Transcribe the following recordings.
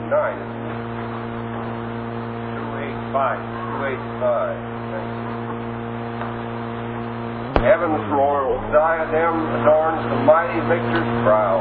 285. Thank you. Heaven's royal diadem adorns the mighty victor's brow.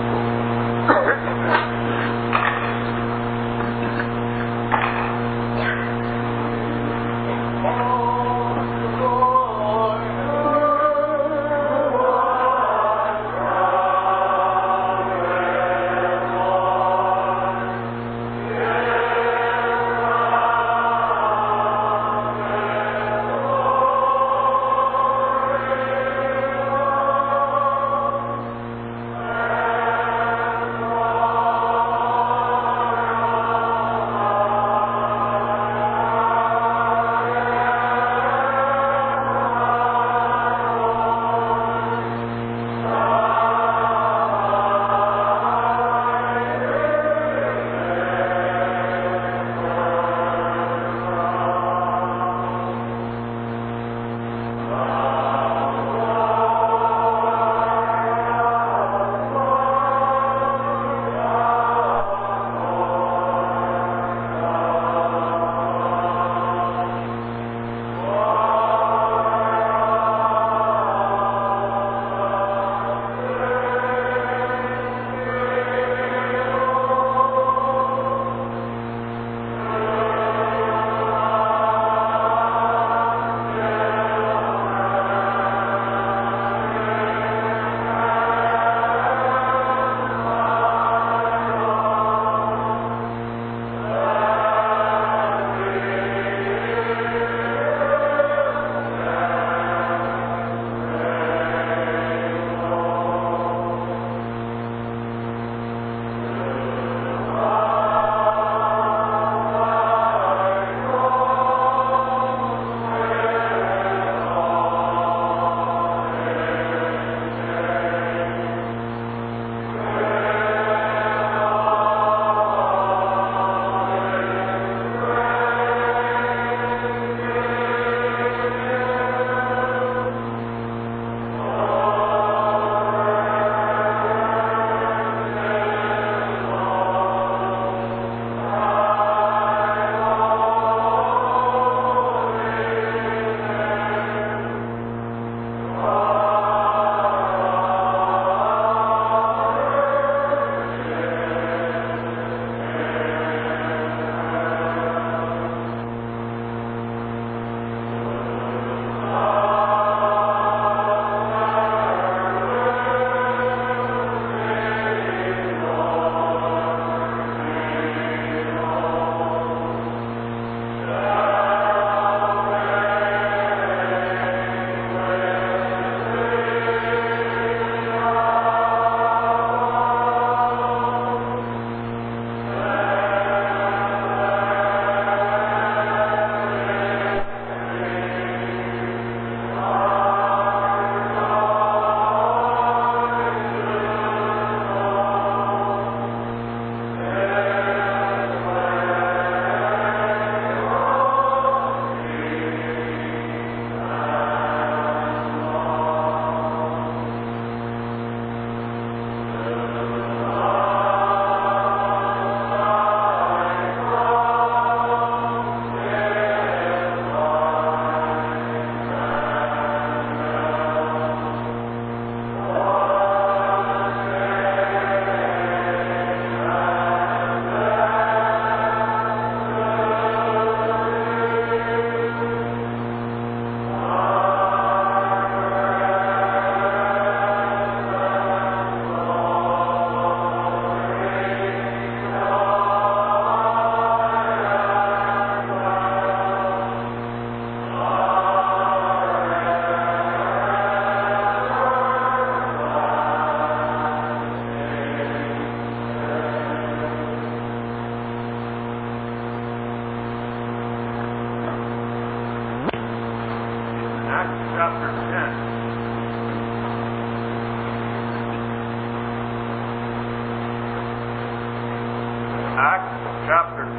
chapter 10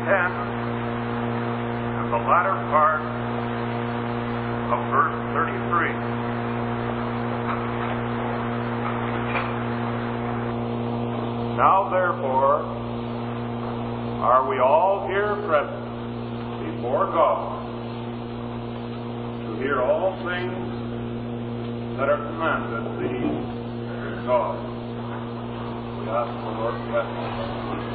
and the latter part of verse 33. Now therefore, are we all here present before God to hear all things that are commanded thee in God. We ask the Lord's blessing.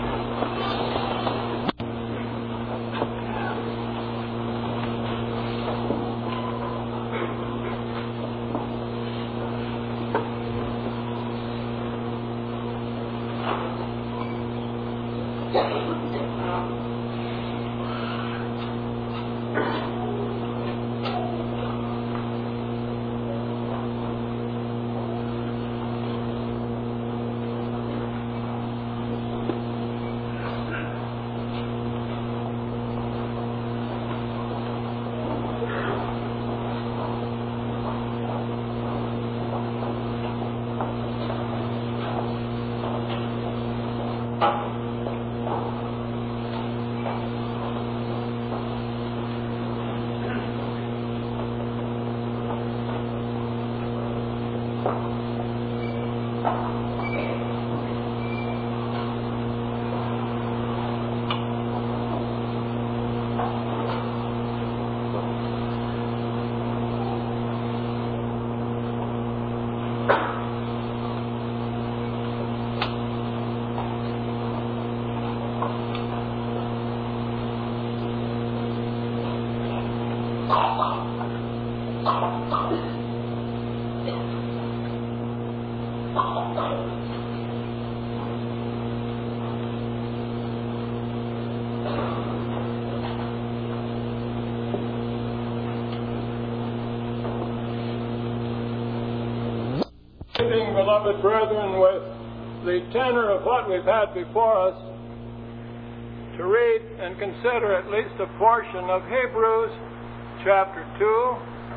Beloved brethren, with the tenor of what we've had before us, to read and consider at least a portion of Hebrews chapter 2.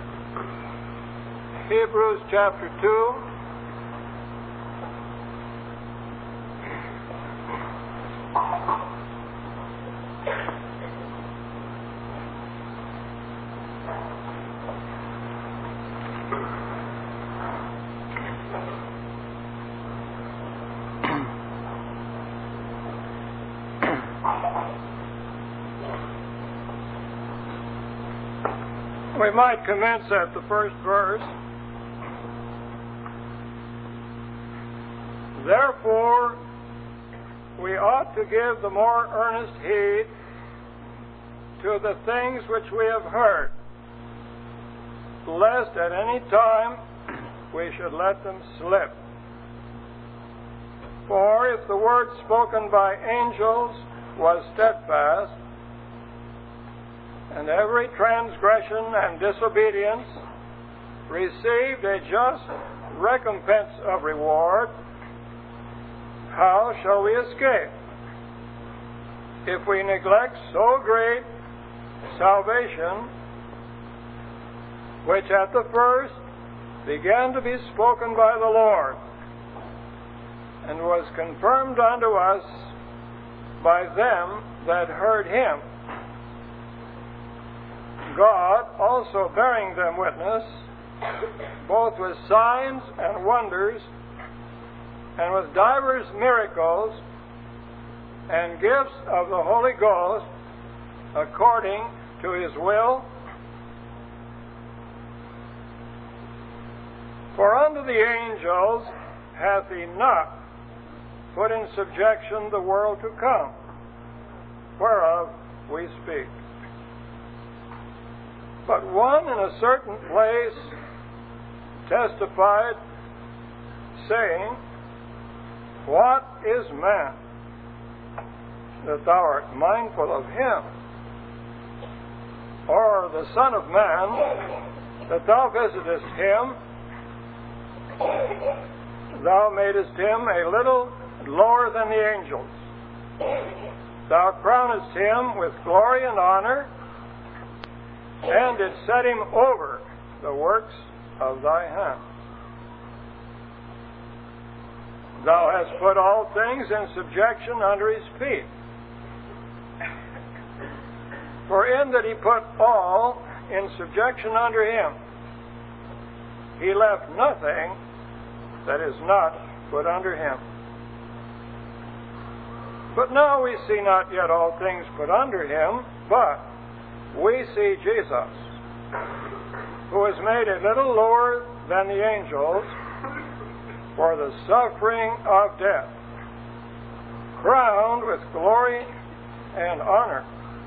Hebrews chapter 2. We might commence at the first verse. Therefore, we ought to give the more earnest heed to the things which we have heard, lest at any time we should let them slip. For if the word spoken by angels was steadfast, and every transgression and disobedience received a just recompense of reward, how shall we escape if we neglect so great salvation, which at the first began to be spoken by the Lord, and was confirmed unto us by them that heard him, God also bearing them witness, both with signs and wonders, and with divers miracles and gifts of the Holy Ghost, according to his will. For unto the angels hath he not put in subjection the world to come, whereof we speak. But one in a certain place testified, saying, What is man, that thou art mindful of him? Or the Son of Man, that thou visitest him? Thou madest him a little lower than the angels. Thou crownest him with glory and honor, and did set him over the works of thy hand. Thou hast put all things in subjection under his feet. For in that he put all in subjection under him, he left nothing that is not put under him. But now we see not yet all things put under him, but we see Jesus, who is made a little lower than the angels for the suffering of death, crowned with glory and honor,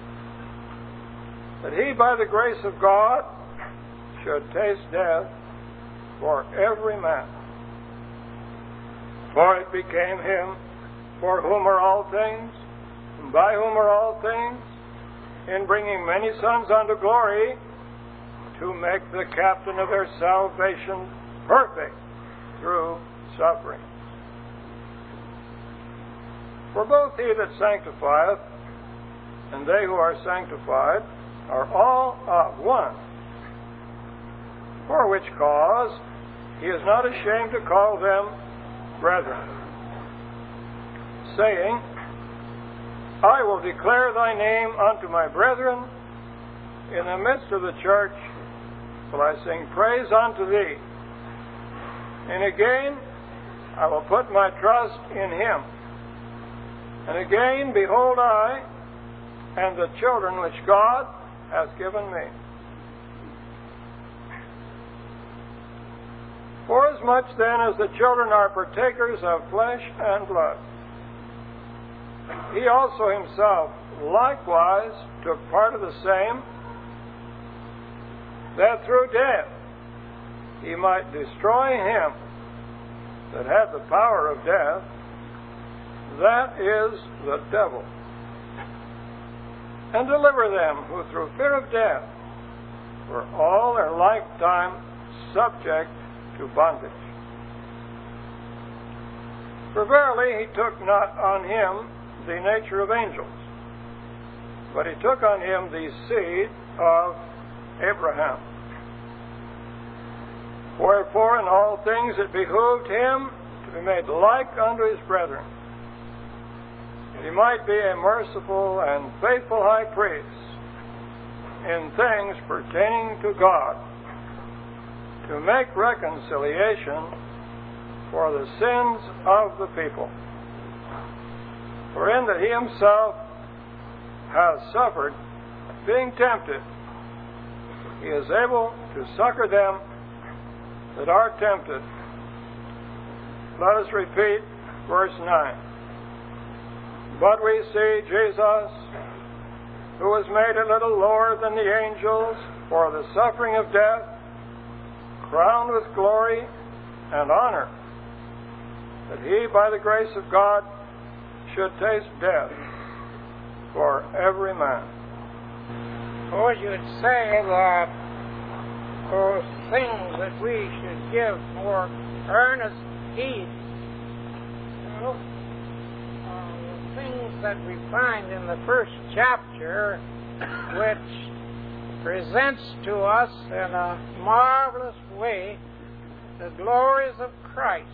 that he by the grace of God should taste death for every man. For it became him, for whom are all things, and by whom are all things, in bringing many sons unto glory, to make the captain of their salvation perfect through suffering. For both he that sanctifieth and they who are sanctified are all of one. For which cause he is not ashamed to call them brethren, saying, I will declare thy name unto my brethren. In the midst of the church will I sing praise unto thee. And again, I will put my trust in him. And again, behold I, and the children which God hath given me. Forasmuch then as the children are partakers of flesh and blood, he also himself likewise took part of the same, that through death he might destroy him that had the power of death, that is, the devil, and deliver them who through fear of death were all their lifetime subject to bondage. For verily he took not on him the nature of angels, but he took on him the seed of Abraham. Wherefore in all things it behooved him to be made like unto his brethren, that he might be a merciful and faithful high priest in things pertaining to God, to make reconciliation for the sins of the people. For in that he himself has suffered, being tempted, he is able to succor them that are tempted. Let us repeat verse 9. But we see Jesus, who was made a little lower than the angels for the suffering of death, crowned with glory and honor, that he by the grace of God should taste death for every man. Or you'd say that those things that we should give more earnest heed to, the things that we find in the first chapter, which presents to us in a marvelous way the glories of Christ.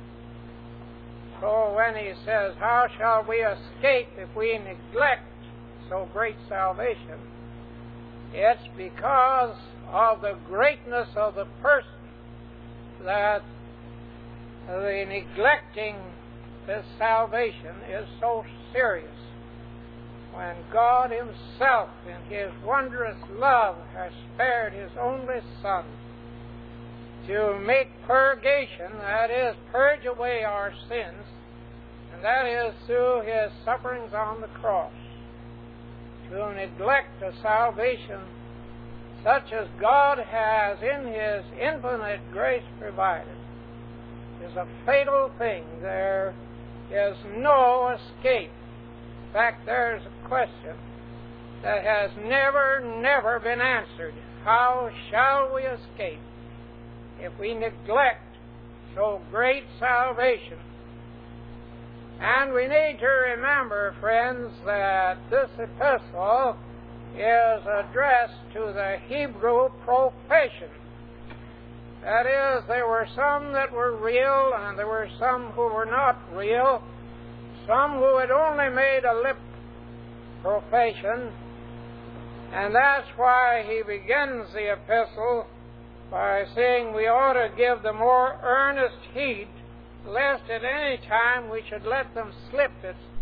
So when he says, how shall we escape if we neglect so great salvation? It's because of the greatness of the person that the neglecting this salvation is so serious. When God himself in his wondrous love has spared his only Son to make purgation, that is, purge away our sins, and that is through his sufferings on the cross. To neglect a salvation such as God has in his infinite grace provided is a fatal thing. There is no escape. In fact, there's a question that has never been answered. How shall we escape if we neglect so great salvation? And we need to remember, friends, that this epistle is addressed to the Hebrew profession. That is, there were some that were real, and there were some who were not real, some who had only made a lip profession, and that's why he begins the epistle by saying we ought to give the more earnest heed, lest at any time we should let them slip. It's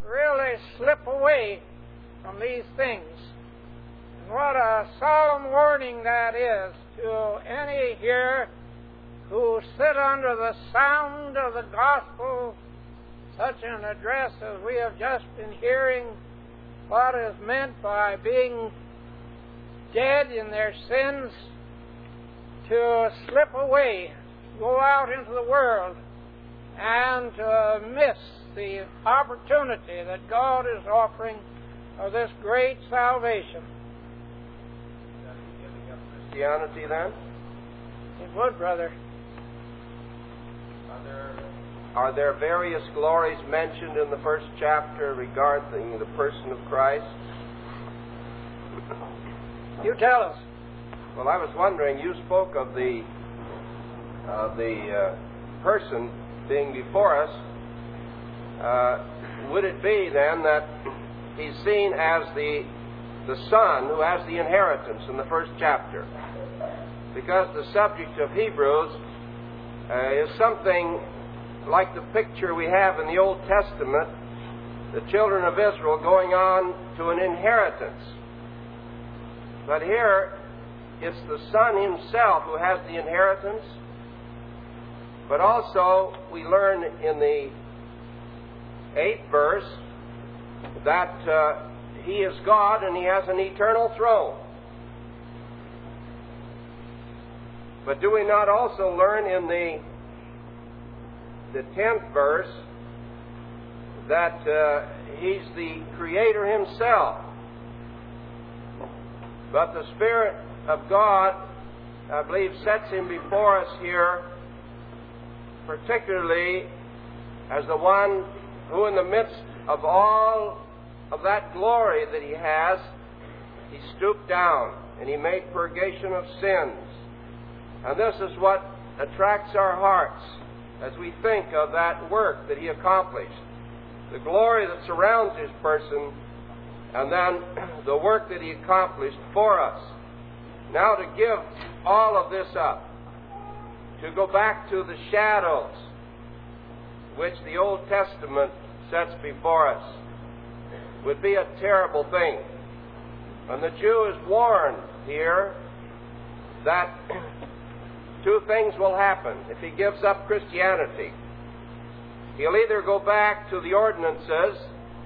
really slip away from these things. And what a solemn warning that is to any here who sit under the sound of the gospel, such an address as we have just been hearing, what is meant by being dead in their sins, to slip away, go out into the world, and to miss the opportunity that God is offering of this great salvation. Giving up Christianity then? It would, brother. Are there various glories mentioned in the first chapter regarding the person of Christ? You tell us. Well, I was wondering, you spoke of the person being before us. Would it be then that he's seen as the son who has the inheritance in the first chapter? Because the subject of Hebrews is something like the picture we have in the Old Testament, the children of Israel going on to an inheritance. But here, it's the Son himself who has the inheritance. But also, we learn in the 8th verse that he is God and he has an eternal throne. But do we not also learn in the 10th verse that he's the Creator himself? But the Spirit of God, I believe, sets him before us here, particularly as the one who, in the midst of all of that glory that he has, he stooped down and he made purgation of sins. And this is what attracts our hearts as we think of that work that he accomplished, the glory that surrounds his person, and then the work that he accomplished for us. Now to give all of this up, to go back to the shadows which the Old Testament sets before us, would be a terrible thing. And the Jew is warned here that two things will happen if he gives up Christianity. He'll either go back to the ordinances,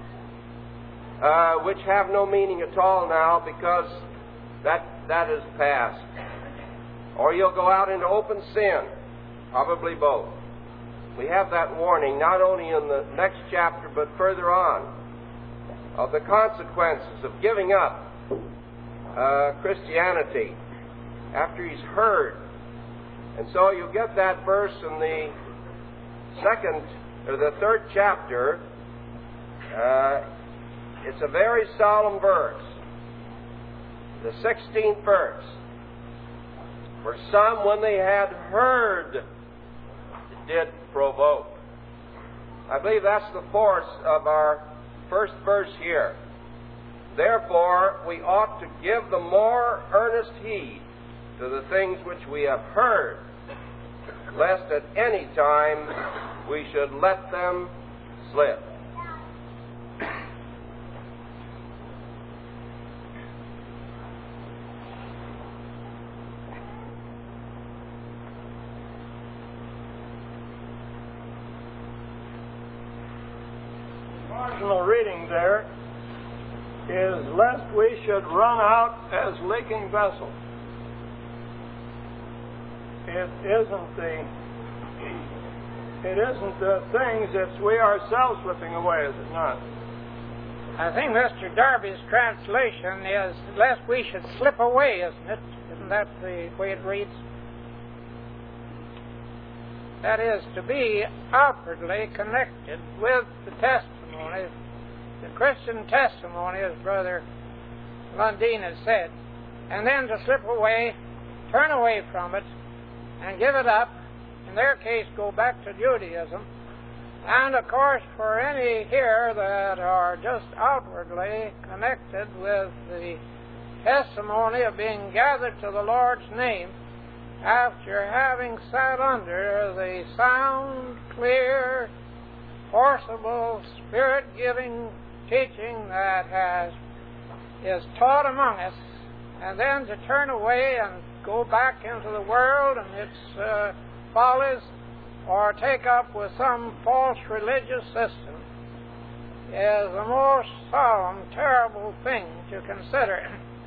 which have no meaning at all now because that is past, or he'll go out into open sin, probably both. We have that warning not only in the next chapter but further on of the consequences of giving up Christianity after he's heard. And so you get that verse in the third chapter. It's a very solemn verse. The 16th verse. For some, when they had heard, did provoke. I believe that's the force of our first verse here. Therefore, we ought to give the more earnest heed to the things which we have heard, lest at any time we should let them slip. Marginal reading there is lest we should run out as leaking vessels. It isn't the things, it's we ourselves slipping away, is it not? I think Mr. Darby's translation is lest we should slip away, isn't it? Isn't that the way it reads? That is, to be outwardly connected with the testimony, the Christian testimony, as Brother Lundeen has said, and then to slip away, turn away from it, and give it up, in their case go back to Judaism. And of course, for any here that are just outwardly connected with the testimony of being gathered to the Lord's name, after having sat under the sound, clear forcible, spirit-giving teaching that is taught among us, and then to turn away and go back into the world and its follies, or take up with some false religious system, is the most solemn, terrible thing to consider.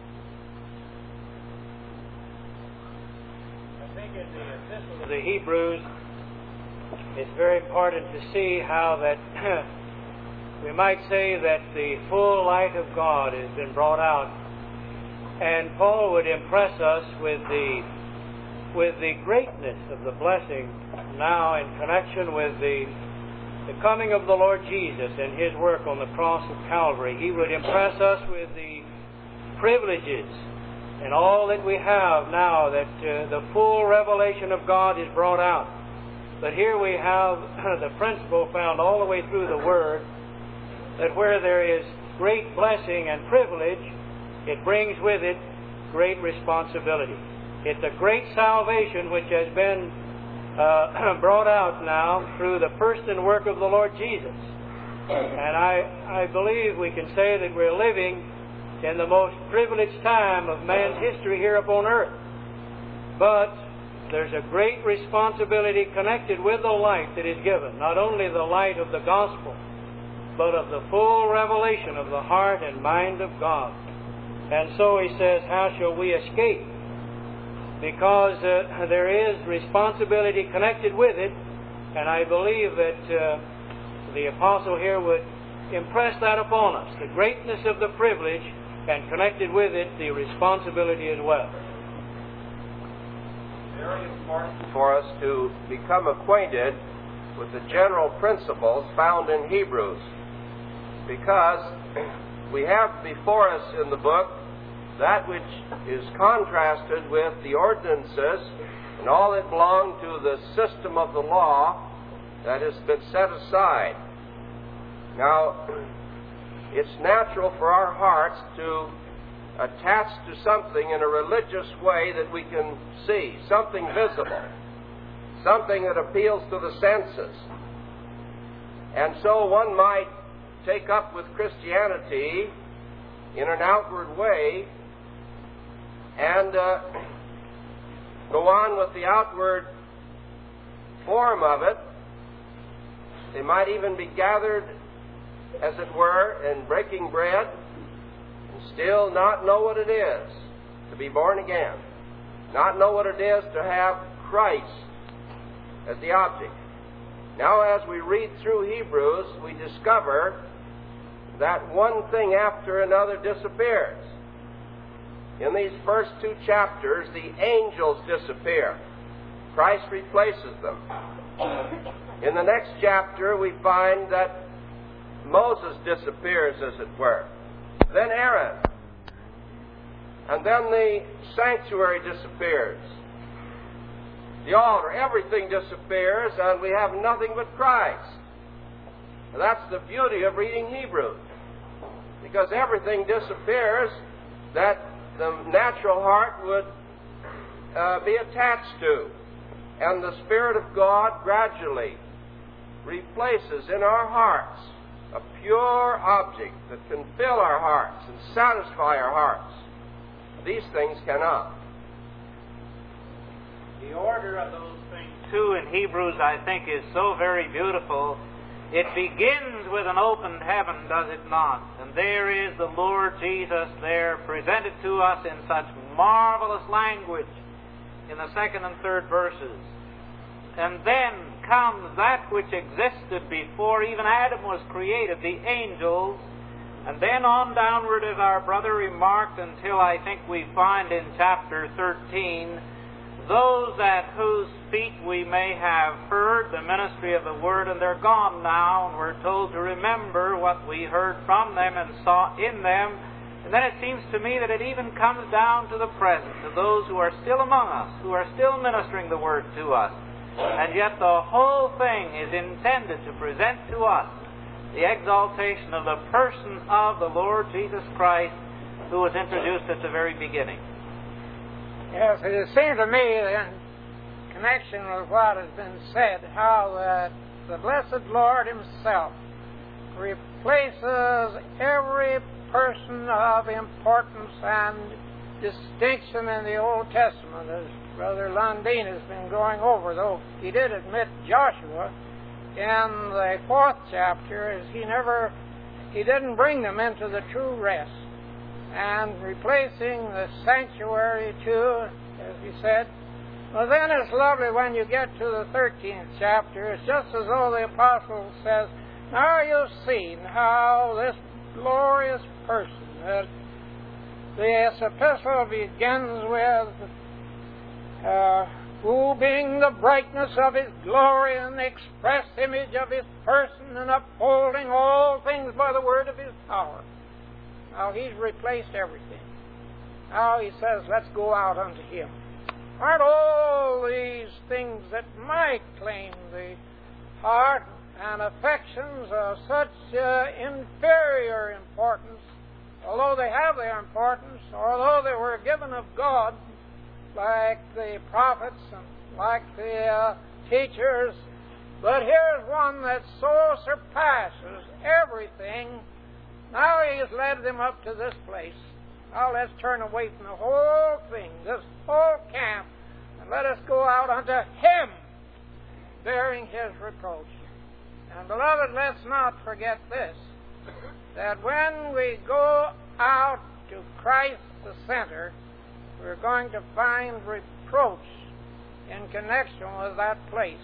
I think in the epistle to the Hebrews, it's very important to see how that we might say that the full light of God has been brought out. And Paul would impress us with the greatness of the blessing now in connection with the coming of the Lord Jesus and His work on the cross of Calvary. He would impress us with the privileges and all that we have now, that the full revelation of God is brought out. But here we have the principle found all the way through the Word, that where there is great blessing and privilege, it brings with it great responsibility. It's a great salvation which has been brought out now through the person work of the Lord Jesus. And I believe we can say that we're living in the most privileged time of man's history here upon earth. But there's a great responsibility connected with the light that is given, not only the light of the gospel, but of the full revelation of the heart and mind of God. And so he says, how shall we escape? Because there is responsibility connected with it, and I believe that the apostle here would impress that upon us, the greatness of the privilege, and connected with it, the responsibility as well. Very important for us to become acquainted with the general principles found in Hebrews, because we have before us in the book that which is contrasted with the ordinances and all that belong to the system of the law that has been set aside. Now, it's natural for our hearts to attach to something in a religious way that we can see, something visible, something that appeals to the senses. And so one might take up with Christianity in an outward way and go on with the outward form of it. They might even be gathered, as it were, and breaking bread, and still not know what it is to be born again, not know what it is to have Christ as the object. Now, as we read through Hebrews, we discover that one thing after another disappears. In these first two chapters, the angels disappear. Christ replaces them. In the next chapter, we find that Moses disappears, as it were. Then Aaron. And then the sanctuary disappears. The altar, everything disappears, and we have nothing but Christ. And that's the beauty of reading Hebrews, because everything disappears that the natural heart would be attached to. And the Spirit of God gradually replaces in our hearts a pure object that can fill our hearts and satisfy our hearts. These things cannot. The order of those things, too, in Hebrews, I think, is so very beautiful. It begins with an opened heaven, does it not? And there is the Lord Jesus there, presented to us in such marvelous language in the second and third verses. And then comes that which existed before even Adam was created, the angels. And then on downward, as our brother remarked, until I think we find in chapter 13, those at whose feet we may have heard the ministry of the Word, and they're gone now, and we're told to remember what we heard from them and saw in them. And then it seems to me that it even comes down to the present, to those who are still among us, who are still ministering the Word to us. And yet the whole thing is intended to present to us the exaltation of the person of the Lord Jesus Christ, who was introduced at the very beginning. Yes, it seems to me, in connection with what has been said, how that the blessed Lord Himself replaces every person of importance and distinction in the Old Testament, as Brother Lundeen has been going over, though he did admit Joshua in the 4th chapter, as he didn't bring them into the true rest. And replacing the sanctuary too, as he said. Well, then it's lovely when you get to the 13th chapter. It's just as though the apostle says, now you've seen how this glorious person, that this epistle begins with, who being the brightness of His glory and the express image of His person, and upholding all things by the word of His power. Now He's replaced everything. Now He says, let's go out unto Him. Aren't all these things that might claim the heart and affections of such inferior importance, although they have their importance, although they were given of God, like the prophets and like the teachers, but here's one that so surpasses everything. Now He has led them up to this place. Now let's turn away from the whole thing, this whole camp, and let us go out unto Him, bearing His reproach. And beloved, let's not forget this, that when we go out to Christ the center, we're going to find reproach in connection with that place.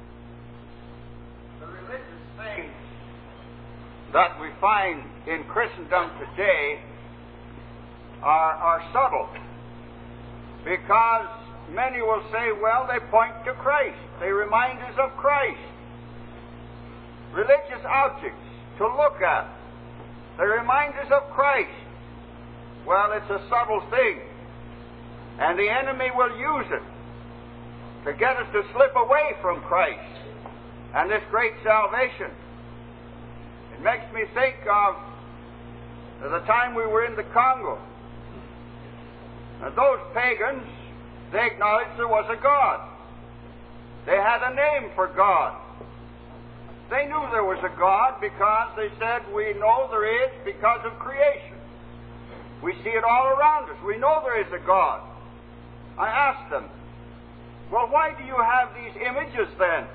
The religious things that we find in Christendom today are subtle, because many will say, well, they point to Christ. They remind us of Christ. Religious objects to look at. They remind us of Christ. Well, it's a subtle thing, and the enemy will use it to get us to slip away from Christ and this great salvation. It makes me think of the time we were in the Congo. And those pagans, they acknowledged there was a God. They had a name for God. They knew there was a God because they said, we know there is because of creation. We see it all around us. We know there is a God. I asked them, well, why do you have these images then?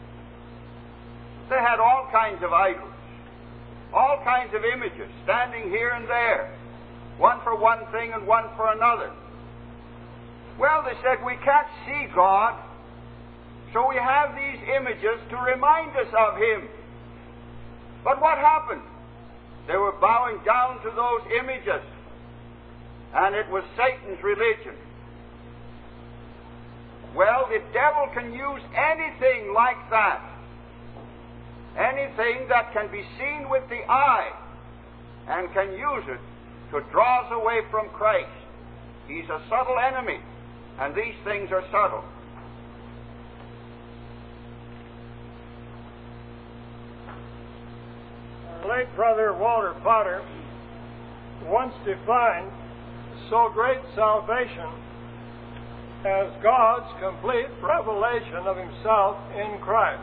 They had all kinds of idols, all kinds of images standing here and there, one for one thing and one for another. Well, they said, we can't see God, so we have these images to remind us of Him. But what happened? They were bowing down to those images, and it was Satan's religion. Well, the devil can use anything like that, anything that can be seen with the eye, and can use it to draw us away from Christ. He's a subtle enemy, and these things are subtle. Our late brother Walter Potter once defined so great salvation as God's complete revelation of Himself in Christ.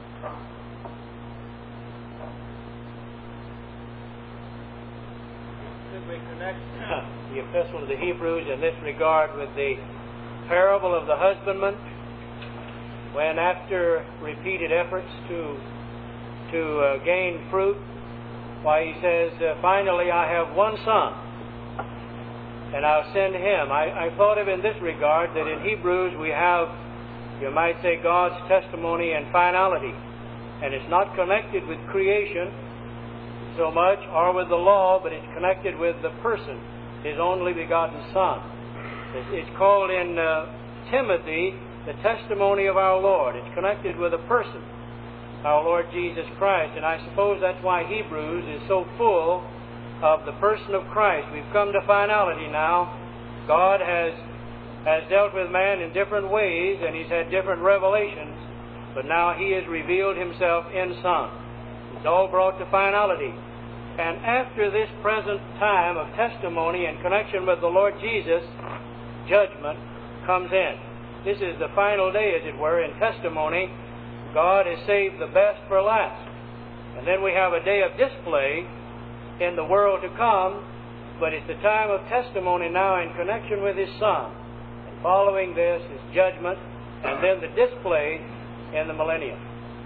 Should we connect the Epistle to the Hebrews in this regard with the parable of the husbandman, when after repeated efforts to gain fruit, why he says, finally I have one son, and I'll send him. I thought of in this regard that in Hebrews we have, you might say, God's testimony and finality, and it's not connected with creation so much or with the law, but it's connected with the person, His only begotten Son. It's called in Timothy the testimony of our Lord. It's connected with a person, our Lord Jesus Christ, and I suppose that's why Hebrews is so full of the person of Christ. We've come to finality now. God has dealt with man in different ways, and He's had different revelations, but now He has revealed Himself in Son. It's all brought to finality. And after this present time of testimony in connection with the Lord Jesus, judgment comes in. This is the final day, as it were, in testimony God has saved the best for last. And then we have a day of display in the world to come, but it's the time of testimony now in connection with His Son. And following this is judgment, and then the display in the millennium.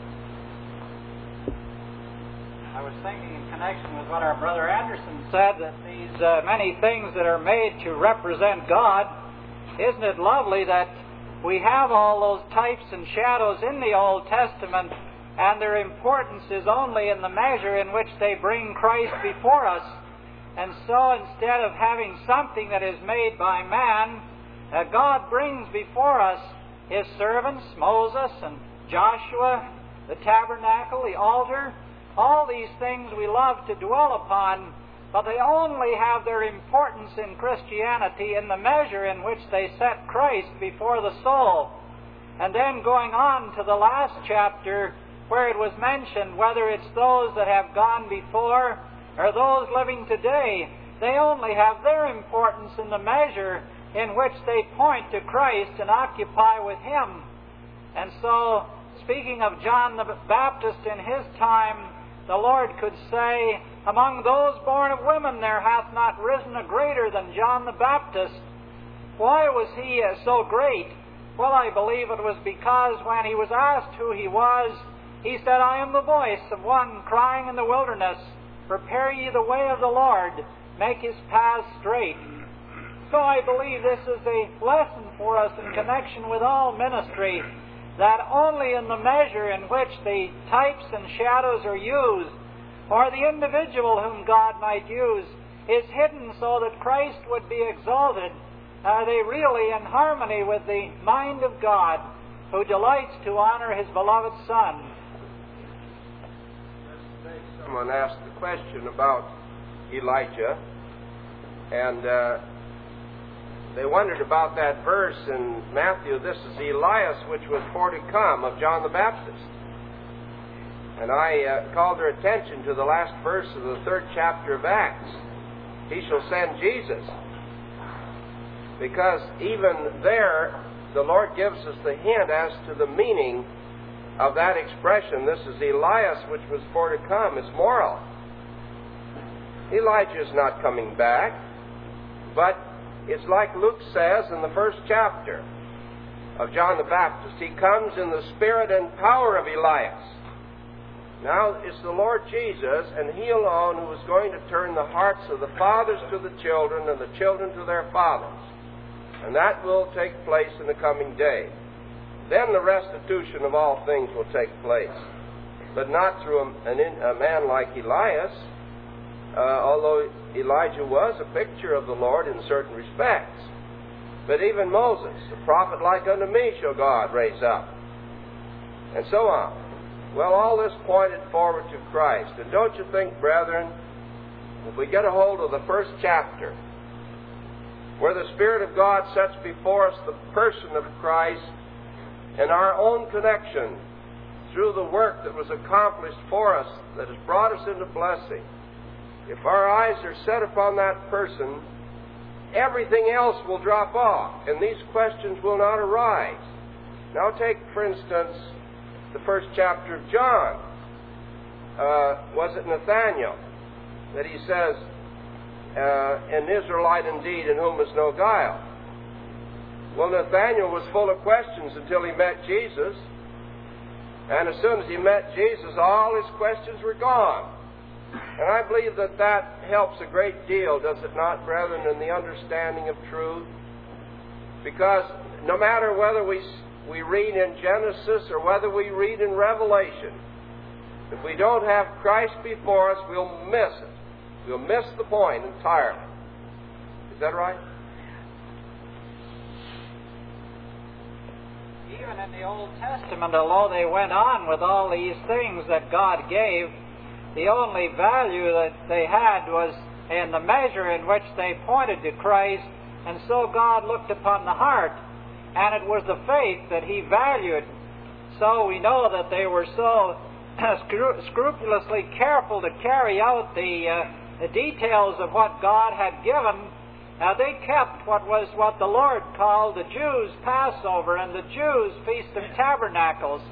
I was thinking in connection with what our brother Anderson said, that these many things that are made to represent God, isn't it lovely that we have all those types and shadows in the Old Testament, and their importance is only in the measure in which they bring Christ before us. And so instead of having something that is made by man, God brings before us His servants, Moses and Joshua, the tabernacle, the altar. All these things we love to dwell upon, but they only have their importance in Christianity in the measure in which they set Christ before the soul. And then going on to the last chapter, where it was mentioned whether it's those that have gone before or those living today, they only have their importance in the measure in which they point to Christ and occupy with Him. And so, speaking of John the Baptist in his time, the Lord could say, among those born of women there hath not risen a greater than John the Baptist. Why was he so great? Well, I believe it was because when he was asked who he was, he said, I am the voice of one crying in the wilderness, prepare ye the way of the Lord, make His paths straight. So I believe this is a lesson for us in connection with all ministry, that only in the measure in which the types and shadows are used, or the individual whom God might use, is hidden so that Christ would be exalted, are they really in harmony with the mind of God, who delights to honor His beloved Son. Someone asked the question about Elijah, and they wondered about that verse in Matthew, this is Elias which was for to come of John the Baptist. And I called their attention to the last verse of the 3rd chapter of Acts. He shall send Jesus. Because even there, the Lord gives us the hint as to the meaning of that expression. This is Elias which was for to come. It's moral. Elijah is not coming back, but it's like Luke says in the 1st chapter of John the Baptist. He comes in the spirit and power of Elias. Now it's the Lord Jesus, and He alone, who is going to turn the hearts of the fathers to the children and the children to their fathers. And that will take place in the coming day. Then the restitution of all things will take place. But not through a man like Elias, although Elijah was a picture of the Lord in certain respects. But even Moses, a prophet like unto me shall God raise up. And so on. Well, all this pointed forward to Christ. And don't you think, brethren, if we get a hold of the 1st chapter, where the Spirit of God sets before us the person of Christ and our own connection through the work that was accomplished for us, that has brought us into blessing, if our eyes are set upon that person, everything else will drop off, and these questions will not arise. Now take, for instance, the 1st chapter of John. Was it Nathanael that he says, an Israelite indeed in whom is no guile? Well, Nathanael was full of questions until he met Jesus, and as soon as he met Jesus, all his questions were gone. And I believe that that helps a great deal, does it not, brethren, in the understanding of truth? Because no matter whether we read in Genesis or whether we read in Revelation, if we don't have Christ before us, we'll miss it. We'll miss the point entirely. Is that right? Even in the Old Testament, although they went on with all these things that God gave, the only value that they had was in the measure in which they pointed to Christ, and so God looked upon the heart, and it was the faith that He valued. So we know that they were so scrupulously careful to carry out the details of what God had given. They kept what the Lord called the Jews' Passover and the Jews' Feast of Tabernacles.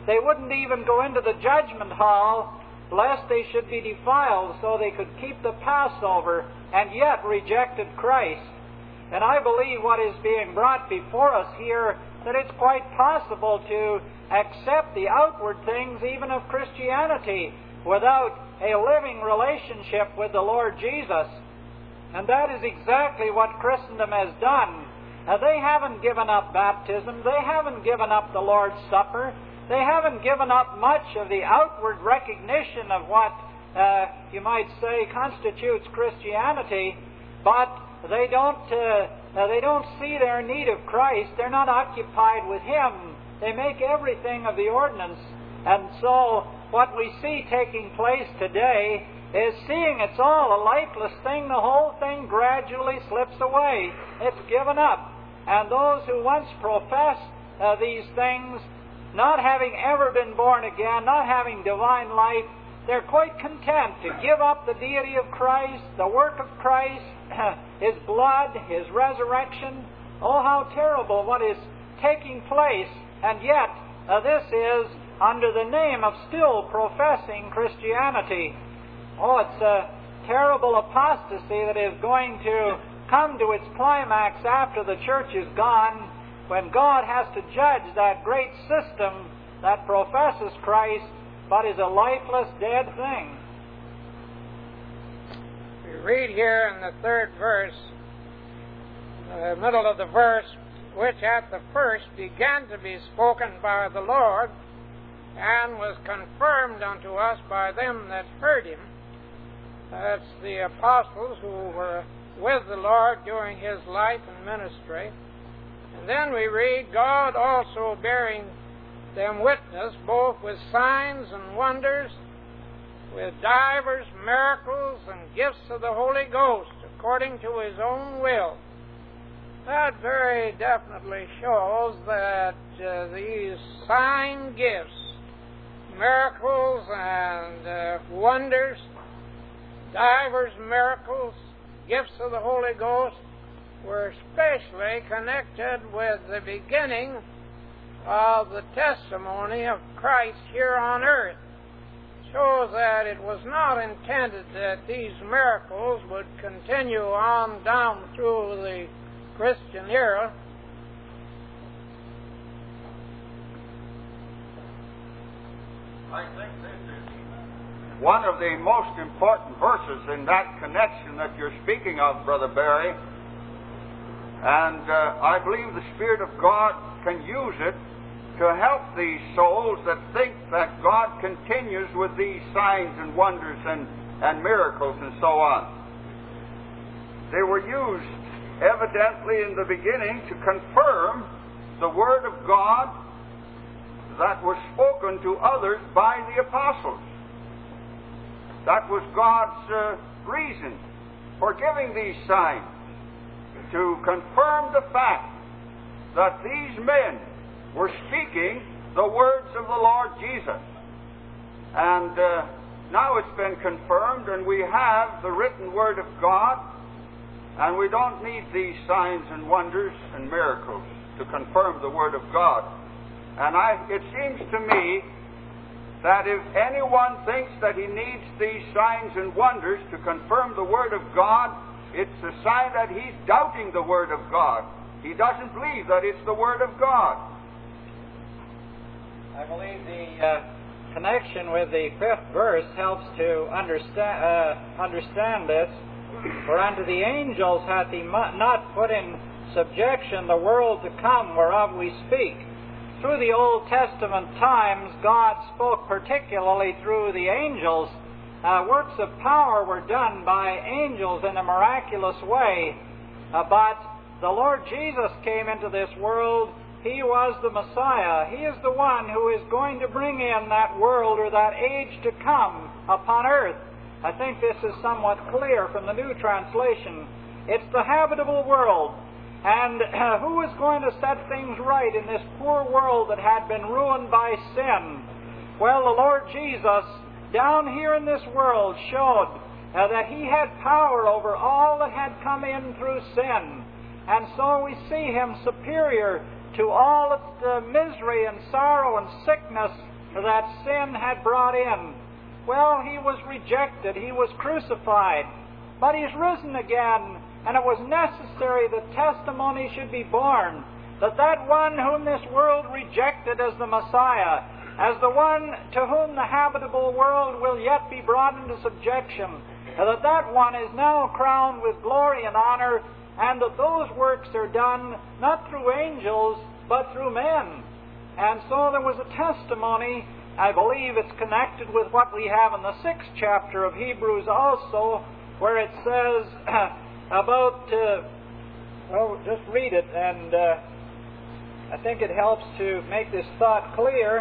they wouldn't even go into the judgment hall lest they should be defiled so they could keep the Passover, and yet rejected Christ. And I believe what is being brought before us here, that it's quite possible to accept the outward things even of Christianity without a living relationship with the Lord Jesus. And that is exactly what Christendom has done. They haven't given up baptism. They haven't given up the Lord's Supper. They haven't given up much of the outward recognition of what you might say constitutes Christianity, but they don't see their need of Christ. They're not occupied with Him. They make everything of the ordinance. And so what we see taking place today is, seeing it's all a lifeless thing, the whole thing gradually slips away. It's given up. And those who once professed these things, not having ever been born again, not having divine life, they're quite content to give up the deity of Christ, the work of Christ, His blood, His resurrection. Oh, how terrible what is taking place. And yet, this is under the name of still professing Christianity. Oh, it's a terrible apostasy that is going to come to its climax after the church is gone, when God has to judge that great system that professes Christ but is a lifeless, dead thing. We read here in the 3rd verse, the middle of the verse, which at the first began to be spoken by the Lord, and was confirmed unto us by them that heard Him. That's the apostles who were with the Lord during His life and ministry. And then we read, God also bearing them witness, both with signs and wonders, with divers miracles and gifts of the Holy Ghost, according to His own will. That very definitely shows that these sign gifts, miracles and wonders, divers miracles, gifts of the Holy Ghost, were especially connected with the beginning of the testimony of Christ here on earth. Shows that it was not intended that these miracles would continue on down through the Christian era. I think this is one of the most important verses in that connection that you're speaking of, Brother Barry. And I believe the Spirit of God can use it to help these souls that think that God continues with these signs and wonders and miracles and so on. They were used evidently in the beginning to confirm the Word of God that was spoken to others by the apostles. That was God's reason for giving these signs, to confirm the fact that these men were speaking the words of the Lord Jesus. And now it's been confirmed, and we have the written Word of God, and we don't need these signs and wonders and miracles to confirm the Word of God. And it seems to me that if anyone thinks that he needs these signs and wonders to confirm the Word of God, it's a sign that he's doubting the Word of God. He doesn't believe that it's the Word of God. I believe the connection with the 5th verse helps to understand this. For unto the angels hath He not put in subjection the world to come whereof we speak. Through the Old Testament times, God spoke particularly through the angels. Works of power were done by angels in a miraculous way. But the Lord Jesus came into this world. He was the Messiah. He is the one who is going to bring in that world or that age to come upon earth. I think this is somewhat clear from the New Translation. It's the habitable world. And who is going to set things right in this poor world that had been ruined by sin? Well, the Lord Jesus, down here in this world, showed that He had power over all that had come in through sin. And so we see Him superior to all its misery and sorrow and sickness that sin had brought in. Well, he was rejected, he was crucified, but he's risen again, and it was necessary that testimony should be borne that that one whom this world rejected as the Messiah, as the one to whom the habitable world will yet be brought into subjection, that that one is now crowned with glory and honor, and that those works are done not through angels, but through men. And so there was a testimony. I believe it's connected with what we have in the 6th chapter of Hebrews also, where it says about, just read it, and I think it helps to make this thought clear.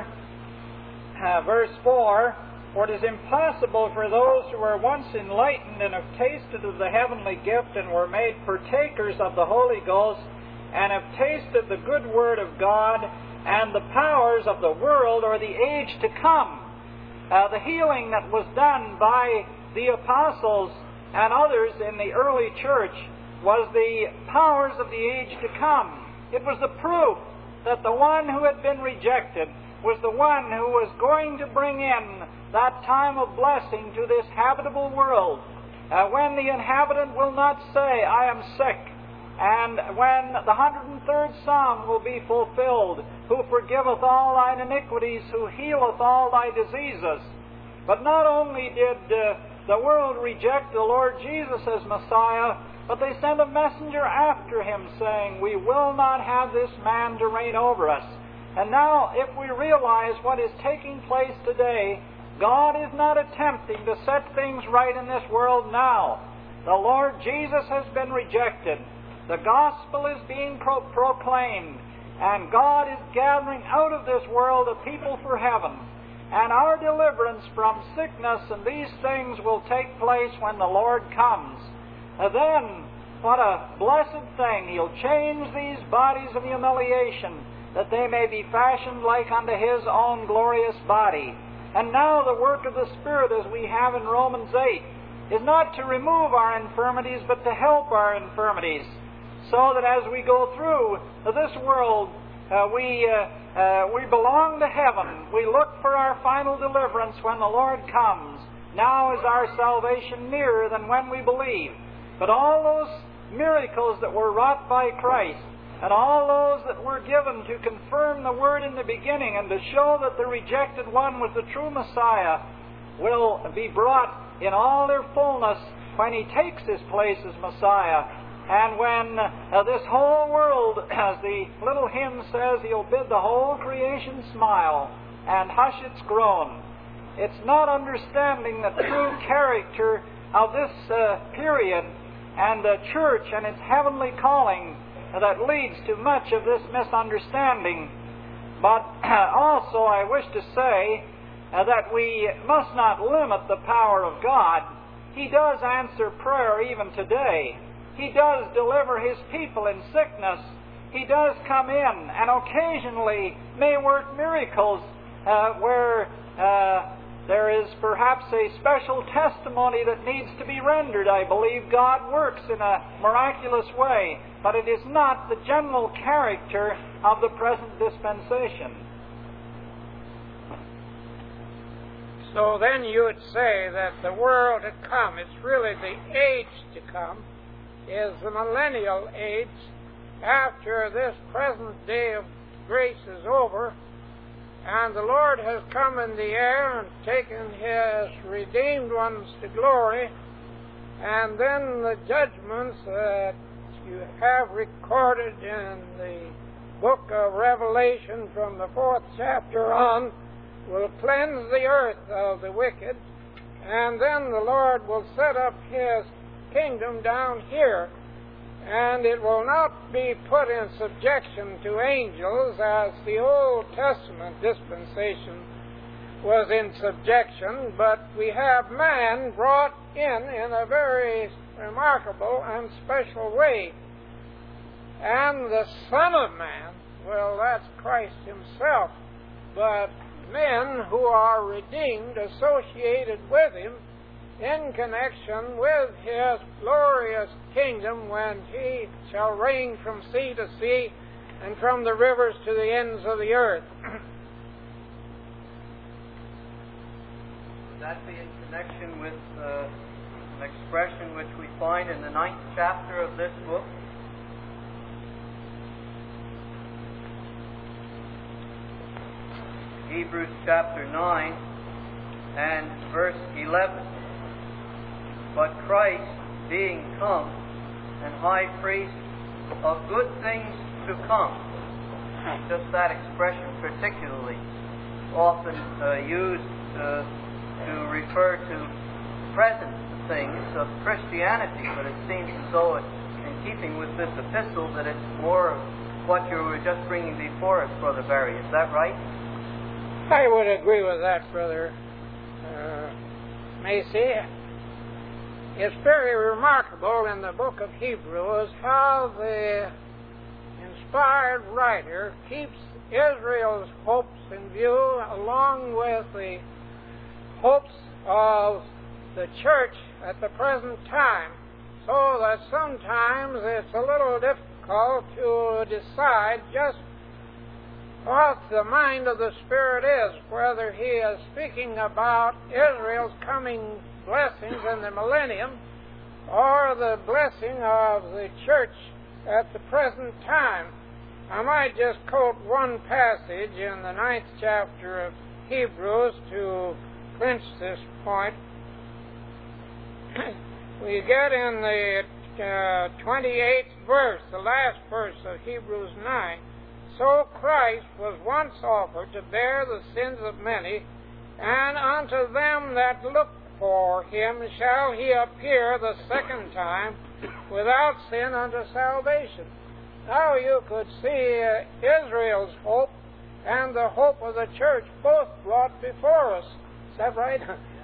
Verse 4, "For it is impossible for those who were once enlightened and have tasted of the heavenly gift and were made partakers of the Holy Ghost and have tasted the good word of God and the powers of the world or the age to come." The healing that was done by the apostles and others in the early church was the powers of the age to come. It was the proof that the one who had been rejected was the one who was going to bring in that time of blessing to this habitable world, when the inhabitant will not say, "I am sick," and when the 103rd Psalm will be fulfilled, "Who forgiveth all thine iniquities, who healeth all thy diseases." But not only did the world reject the Lord Jesus as Messiah, but they sent a messenger after him saying, "We will not have this man to reign over us." And now, if we realize what is taking place today, God is not attempting to set things right in this world now. The Lord Jesus has been rejected. The gospel is being proclaimed, and God is gathering out of this world a people for heaven. And our deliverance from sickness and these things will take place when the Lord comes. Then, what a blessed thing. He'll change these bodies of humiliation, that they may be fashioned like unto His own glorious body. And now the work of the Spirit, as we have in Romans 8, is not to remove our infirmities, but to help our infirmities, so that as we go through this world, we belong to heaven. We look for our final deliverance when the Lord comes. Now is our salvation nearer than when we believe. But all those miracles that were wrought by Christ, and all those that were given to confirm the Word in the beginning and to show that the rejected one was the true Messiah, will be brought in all their fullness when He takes His place as Messiah. And when this whole world, as the little hymn says, He'll bid the whole creation smile and hush its groan. It's not understanding the true character of this period and the church and its heavenly calling that leads to much of this misunderstanding. But also I wish to say that we must not limit the power of God. He does answer prayer even today. He does deliver His people in sickness. He does come in and occasionally may work miracles where there is perhaps a special testimony that needs to be rendered. I believe God works in a miraculous way, but it is not the general character of the present dispensation. So then you would say that the world to come, it's really the age to come, is the millennial age after this present day of grace is over, and the Lord has come in the air and taken His redeemed ones to glory, and then the judgments that you have recorded in the book of Revelation from the 4th chapter on will cleanse the earth of the wicked, and then the Lord will set up His kingdom down here, and it will not be put in subjection to angels as the Old Testament dispensation was in subjection, but we have man brought in a very remarkable and special way. And the Son of Man, well, that's Christ Himself, but men who are redeemed, associated with Him, in connection with His glorious kingdom when He shall reign from sea to sea and from the rivers to the ends of the earth. that be in connection with an expression which we find in the 9th chapter of this book? Hebrews chapter 9 and verse 11. But Christ, being come, and high priest of good things to come. Just that expression particularly often used to refer to present things of Christianity, but it seems as though it's in keeping with this epistle that it's more of what you were just bringing before us, Brother Barry. Is that right? I would agree with that, Brother Macy. It's very remarkable in the book of Hebrews how the inspired writer keeps Israel's hopes in view along with the hopes of the church at the present time, so that sometimes it's a little difficult to decide just what the mind of the Spirit is, whether he is speaking about Israel's coming blessings in the millennium or the blessing of the church at the present time. I might just quote one passage in the 9th chapter of Hebrews to clinch this point. We get in the 28th verse, the last verse of Hebrews 9. So Christ was once offered to bear the sins of many, and unto them that look for him shall he appear the second time without sin unto salvation. Now you could see Israel's hope and the hope of the church both brought before us. Is that right?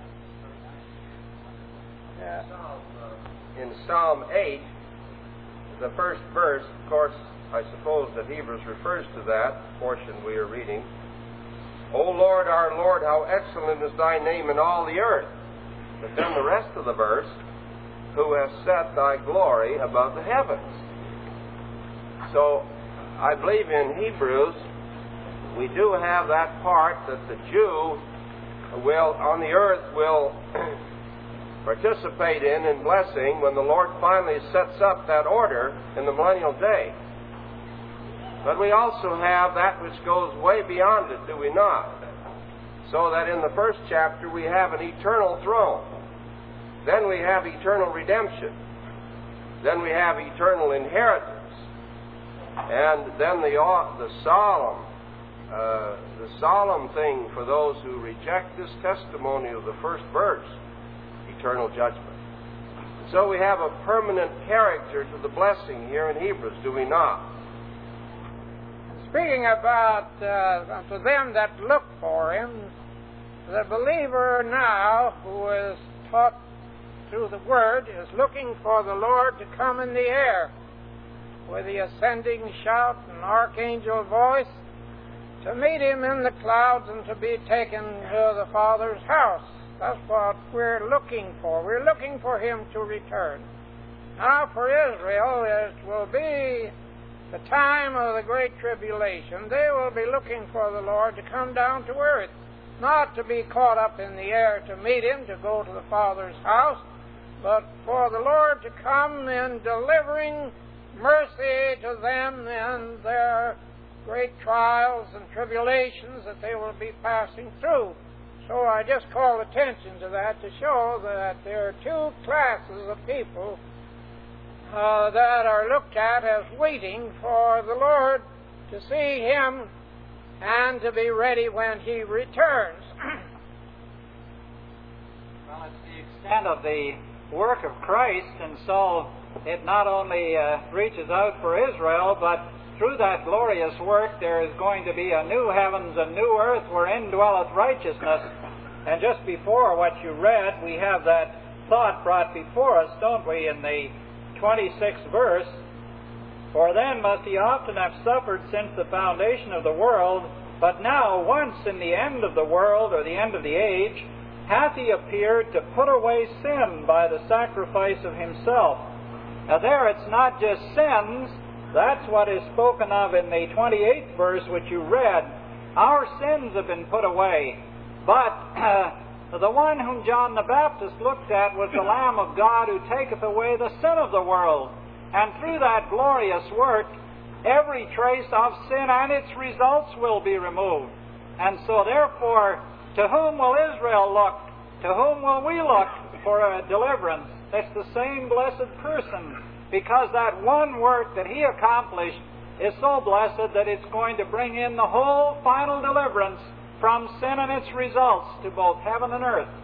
Yeah. In Psalm 8, the first verse, of course, I suppose that Hebrews refers to that portion we are reading. O Lord, our Lord, how excellent is thy name in all the earth. But then the rest of the verse, who has set thy glory above the heavens. So, I believe in Hebrews, we do have that part that the Jew will, on the earth, will participate in blessing when the Lord finally sets up that order in the millennial day. But we also have that which goes way beyond it, do we not? So that in the first chapter we have an eternal throne. Then we have eternal redemption. Then we have eternal inheritance. And then the solemn thing for those who reject this testimony of the first verse, eternal judgment. So we have a permanent character to the blessing here in Hebrews, do we not? Speaking about to them that look for him, the believer now who is taught through the Word is looking for the Lord to come in the air with the ascending shout and archangel voice to meet him in the clouds and to be taken to the Father's house. That's what we're looking for. We're looking for him to return. Now for Israel, it will be the time of the great tribulation. They will be looking for the Lord to come down to earth, not to be caught up in the air to meet him, to go to the Father's house, but for the Lord to come in delivering mercy to them in their great trials and tribulations that they will be passing through. So I just call attention to that to show that there are two classes of people that are looked at as waiting for the Lord to see him and to be ready when he returns. Well, it's the extent of the work of Christ, and so it not only reaches out for Israel, but through that glorious work there is going to be a new heavens and new earth wherein dwelleth righteousness. And just before what you read, we have that thought brought before us, don't we, in the 26th verse, for then must he often have suffered since the foundation of the world, but now once in the end of the world, or the end of the age, hath he appeared to put away sin by the sacrifice of himself. Now there it's not just sins, that's what is spoken of in the 28th verse which you read. Our sins have been put away, but The one whom John the Baptist looked at was the Lamb of God who taketh away the sin of the world. And through that glorious work, every trace of sin and its results will be removed. And so therefore, to whom will Israel look? To whom will we look for a deliverance? It's the same blessed person, because that one work that he accomplished is so blessed that it's going to bring in the whole final deliverance from sin and its results to both heaven and earth.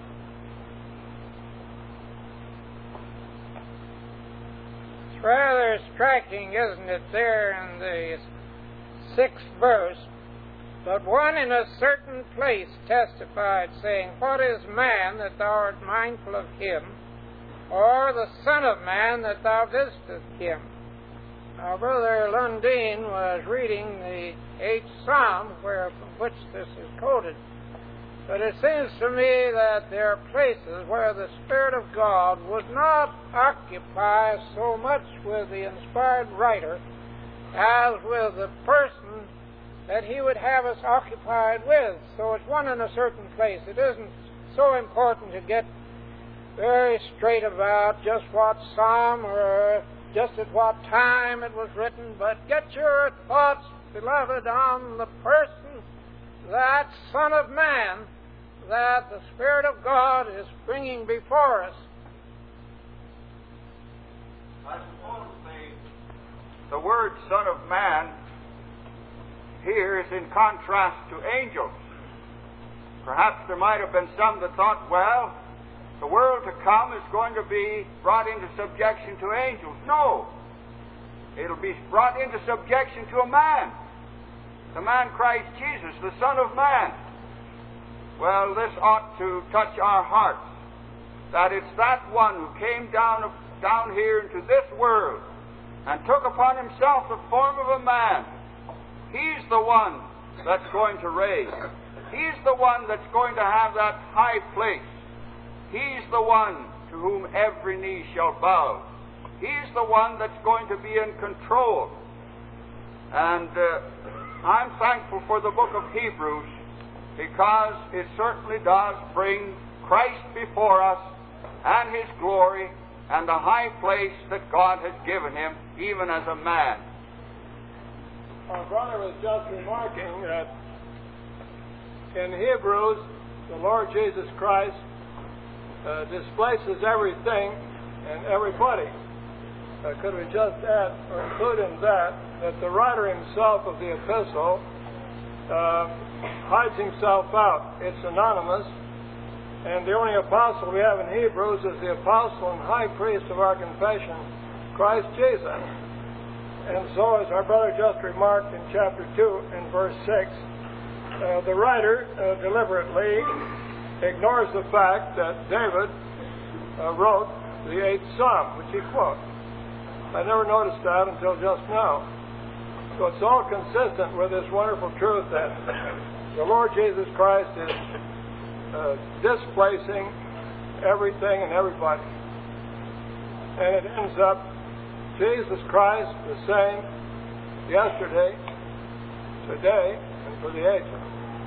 It's rather striking, isn't it, there in the 6th verse? But one in a certain place testified, saying, What is man that thou art mindful of him, or the Son of Man that thou visitest him? Now, Brother Lundeen was reading the 8th Psalm, from which this is quoted. But it seems to me that there are places where the Spirit of God would not occupy so much with the inspired writer as with the person that he would have us occupied with. So it's one in a certain place. It isn't so important to get very straight about just what psalm or just at what time it was written, but get your thoughts, beloved, on the person, that Son of Man, that the Spirit of God is bringing before us. I suppose the word Son of Man here is in contrast to angels. Perhaps there might have been some that thought, well, the world to come is going to be brought into subjection to angels. No. It'll be brought into subjection to a man. The man Christ Jesus, the Son of Man. Well, this ought to touch our hearts, that it's that one who came down here into this world and took upon himself the form of a man. He's the one that's going to reign. He's the one that's going to have that high place. He's the one to whom every knee shall bow. He's the one that's going to be in control. And I'm thankful for the book of Hebrews, because it certainly does bring Christ before us and His glory and the high place that God has given Him, even as a man. Our brother was just remarking that in Hebrews, the Lord Jesus Christ displaces everything and everybody. Could we just add or include in that the writer himself of the epistle hides himself out. It's anonymous, and the only apostle we have in Hebrews is the apostle and high priest of our confession, Christ Jesus. And so, as our brother just remarked in chapter 2 and verse 6, the writer deliberately ignores the fact that David wrote the 8th Psalm, which he quotes. I never noticed that until just now. So it's all consistent with this wonderful truth that the Lord Jesus Christ is displacing everything and everybody. And it ends up Jesus Christ the same yesterday, today, and for the ages.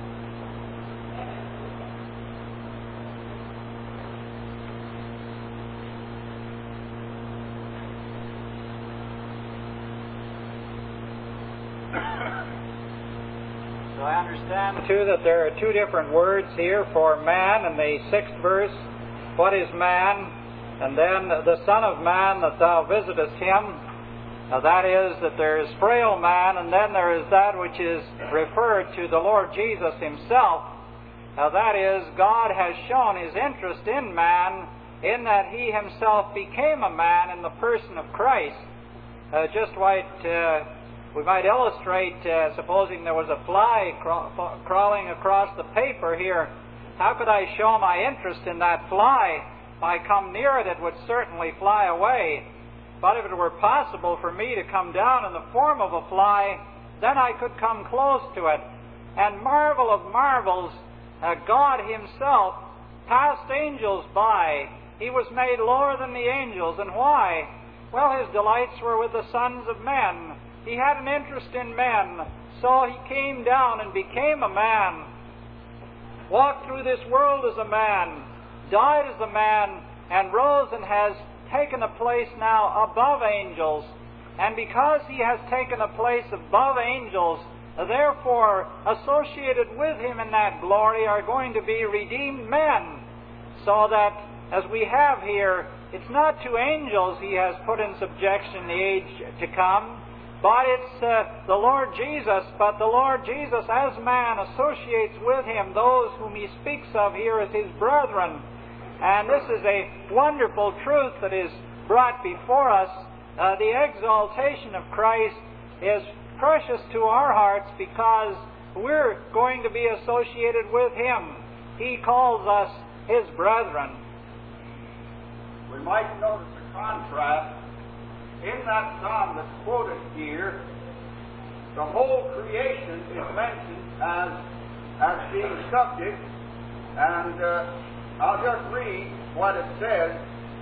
So I understand, too, that there are two different words here for man in the 6th verse. What is man? And then the Son of Man that thou visitest him. Now that is that there is frail man, and then there is that which is referred to the Lord Jesus Himself. Now that is, God has shown His interest in man in that He Himself became a man in the person of Christ. We might illustrate, supposing there was a fly crawling across the paper here. How could I show my interest in that fly? If I come near it, it would certainly fly away. But if it were possible for me to come down in the form of a fly, then I could come close to it. And marvel of marvels, God Himself passed angels by. He was made lower than the angels. And why? Well, His delights were with the sons of men. He had an interest in men, so He came down and became a man. walked through this world as a man, died as a man, and rose and has taken a place now above angels. And because He has taken a place above angels, therefore associated with Him in that glory are going to be redeemed men. So that, as we have here, it's not to angels He has put in subjection the age to come, but it's the Lord Jesus. But the Lord Jesus, as man, associates with Him those whom He speaks of here as His brethren. And this is a wonderful truth that is brought before us. The exaltation of Christ is precious to our hearts because we're going to be associated with Him. He calls us His brethren. We might notice a contrast in that psalm that's quoted here. The whole creation is mentioned as being subject, and I'll just read what it says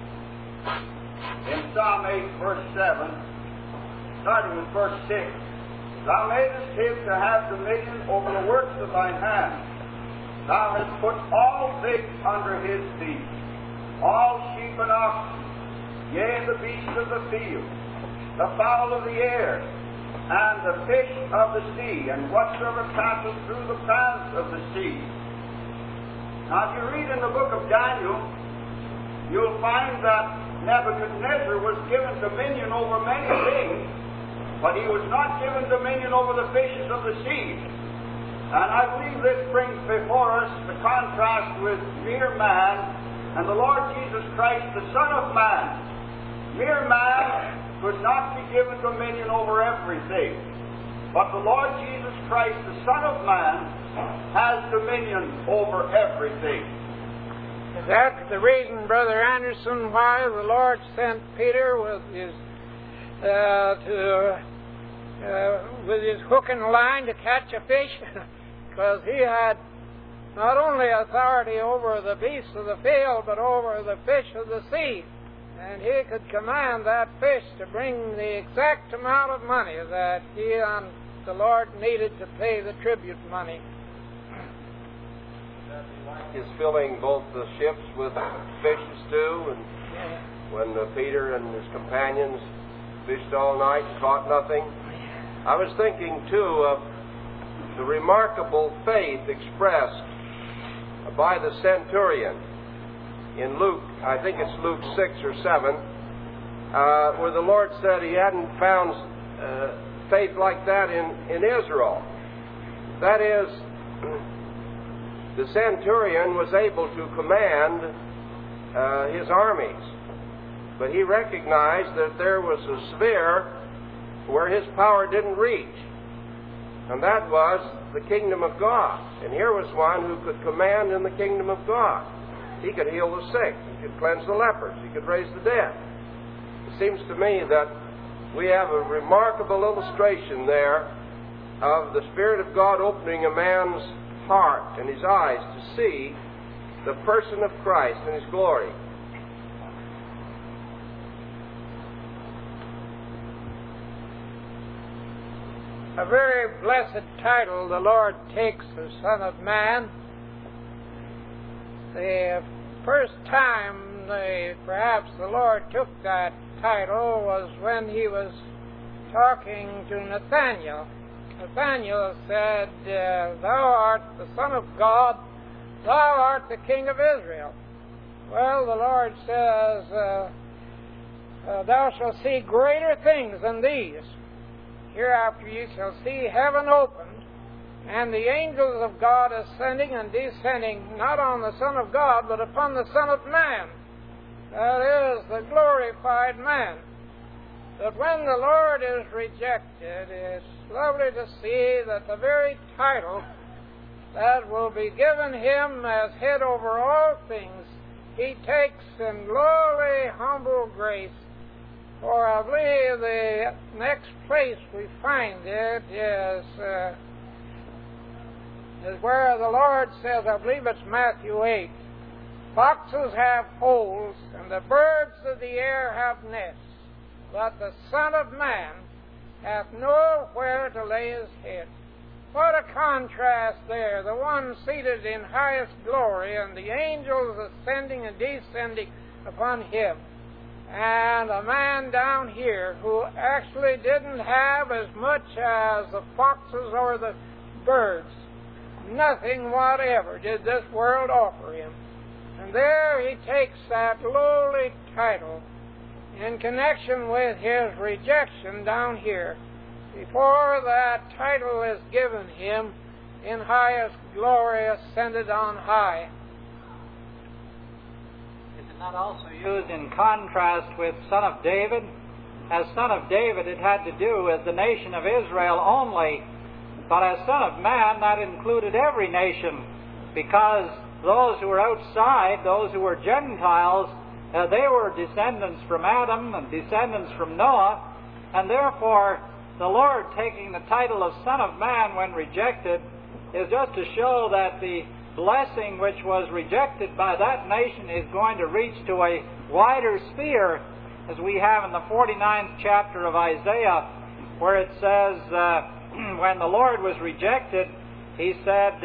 in Psalm 8, verse 7, starting with verse 6. Thou madest him to have dominion over the works of thine hands. Thou hast put all things under his feet, all sheep and oxen, yea, the beasts of the field, the fowl of the air, and the fish of the sea, and whatsoever passeth through the paths of the sea. Now, if you read in the book of Daniel, you'll find that Nebuchadnezzar was given dominion over many things, but he was not given dominion over the fishes of the sea. And I believe this brings before us the contrast with mere man and the Lord Jesus Christ, the Son of Man. Mere man could not be given dominion over everything, but the Lord Jesus Christ, the Son of Man, has dominion over everything. Is that the reason, Brother Anderson, why the Lord sent Peter with his hook and line to catch a fish? Because he had not only authority over the beasts of the field, but over the fish of the sea. And he could command that fish to bring the exact amount of money that he and the Lord needed to pay the tribute money. Is filling both the ships with fishes too, and when Peter and his companions fished all night and caught nothing. I was thinking too of the remarkable faith expressed by the centurion in Luke, I think it's Luke 6 or 7, where the Lord said He hadn't found faith like that in Israel. That is, the centurion was able to command his armies, but he recognized that there was a sphere where his power didn't reach, and that was the kingdom of God. And here was one who could command in the kingdom of God. He could heal the sick, he could cleanse the lepers, he could raise the dead. It seems to me that we have a remarkable illustration there of the Spirit of God opening a man's heart and his eyes to see the person of Christ in His glory. A very blessed title the Lord takes the Son of Man. The first time perhaps the Lord took that title was when He was talking to Nathanael. Nathanael said, Thou art the Son of God, Thou art the King of Israel. Well, the Lord says, Thou shalt see greater things than these. Hereafter you shall see heaven opened, and the angels of God ascending and descending, not on the Son of God, but upon the Son of Man. That is, the glorified man. But when the Lord is rejected, it's lovely to see that the very title that will be given Him as head over all things, He takes in lowly, humble grace. For I believe the next place we find it is where the Lord says, I believe it's Matthew 8, Foxes have holes, and the birds of the air have nests, but the Son of Man hath nowhere to lay His head. What a contrast there. The one seated in highest glory and the angels ascending and descending upon him. And a man down here who actually didn't have as much as the foxes or the birds. Nothing whatever did this world offer him. And there he takes that lowly title in connection with his rejection down here. Before that title is given him, in highest glory ascended on high. Is it not also used in contrast with Son of David? As Son of David, it had to do with the nation of Israel only, but as Son of Man, that included every nation, because those who were outside, those who were Gentiles, they were descendants from Adam and descendants from Noah, and therefore the Lord taking the title of Son of Man when rejected is just to show that the blessing which was rejected by that nation is going to reach to a wider sphere, as we have in the 49th chapter of Isaiah, where it says, when the Lord was rejected, he said,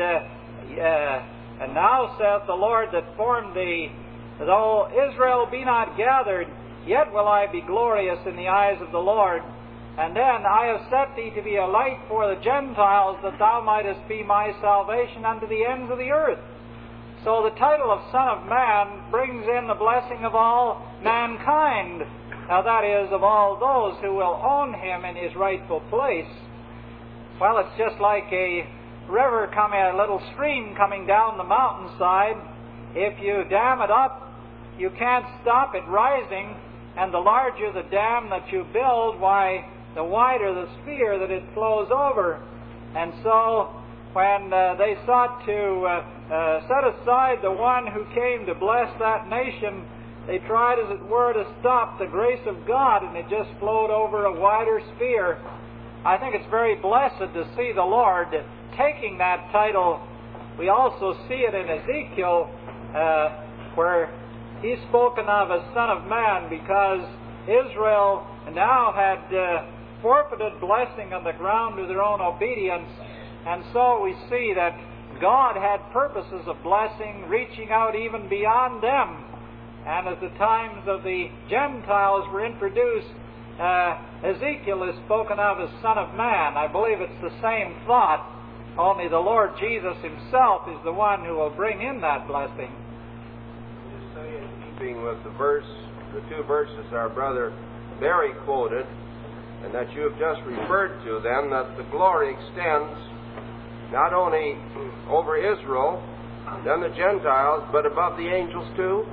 and now saith the Lord that formed thee, though Israel be not gathered, yet will I be glorious in the eyes of the Lord. And then I have set thee to be a light for the Gentiles, that thou mightest be my salvation unto the ends of the earth. So the title of Son of Man brings in the blessing of all mankind. Now that is, of all those who will own him in his rightful place. Well, it's just like a river coming, a little stream coming down the mountainside. If you dam it up, you can't stop it rising, and the larger the dam that you build, why, the wider the sphere that it flows over. And so, when they sought to set aside the one who came to bless that nation, they tried, as it were, to stop the grace of God, and it just flowed over a wider sphere. I think it's very blessed to see the Lord taking that title. We also see it in Ezekiel, where he's spoken of as Son of Man, because Israel now had forfeited blessing on the ground of their own obedience. And so we see that God had purposes of blessing reaching out even beyond them. And as the times of the Gentiles were introduced, Ezekiel is spoken of as Son of Man. I believe it's the same thought, only the Lord Jesus himself is the one who will bring in that blessing. Just say, in keeping with the two verses our brother Barry quoted, and that you have just referred to, then, that the glory extends not only over Israel, then the Gentiles, but above the angels too?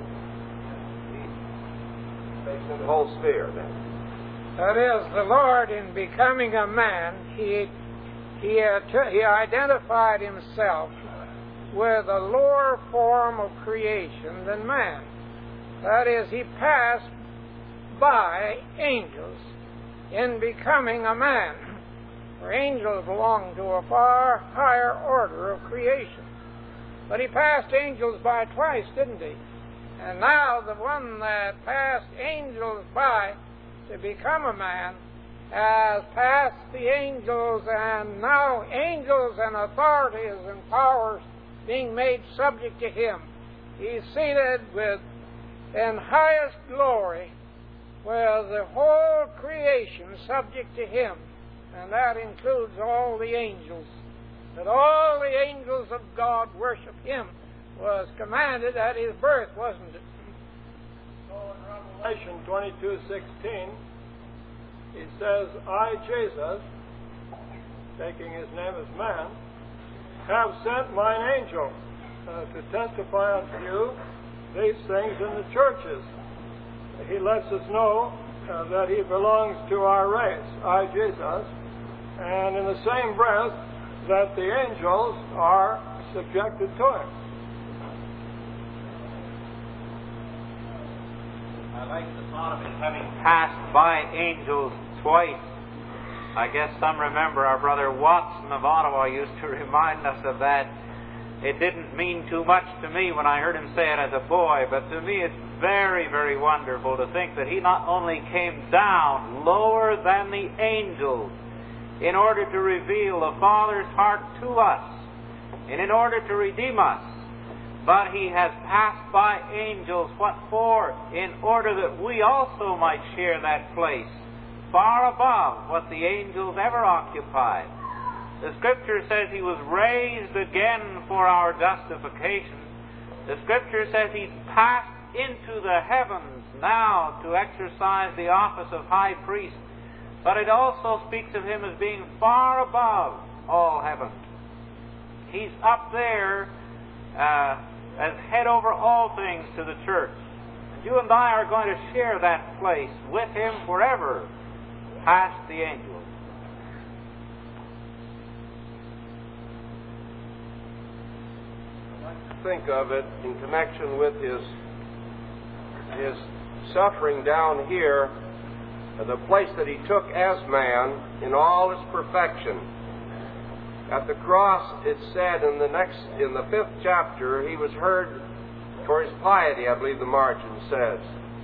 Facing the whole sphere, then. That is, the Lord, in becoming a man, He identified himself with a lower form of creation than man. That is, he passed by angels in becoming a man. For angels belong to a far higher order of creation. But he passed angels by twice, didn't he? And now the one that passed angels by to become a man has passed the angels, and now angels and authorities and powers being made subject to him. He's seated in highest glory, with the whole creation subject to him, and that includes all the angels. That all the angels of God worship him was commanded at his birth, wasn't it? So in Revelation 22:16, he says, I, Jesus, taking his name as man, have sent mine angel to testify unto you these things in the churches. He lets us know that he belongs to our race, I, Jesus, and in the same breath that the angels are subjected to him. I like the thought of it having passed by angels twice. I guess some remember our brother Watson of Ottawa used to remind us of that. It didn't mean too much to me when I heard him say it as a boy, but to me it's very, very wonderful to think that he not only came down lower than the angels, in order to reveal the Father's heart to us and in order to redeem us. But He has passed by angels. What for? In order that we also might share that place, far above what the angels ever occupied. The Scripture says He was raised again for our justification. The Scripture says He's passed into the heavens now to exercise the office of high priest. But it also speaks of Him as being far above all heaven. He's up there as head over all things to the church. And you and I are going to share that place with Him forever, past the angels. Think of it in connection with His suffering down here, the place that He took as man in all His perfection. At the cross, it said in the 5th chapter, He was heard for His piety, I believe the margin says.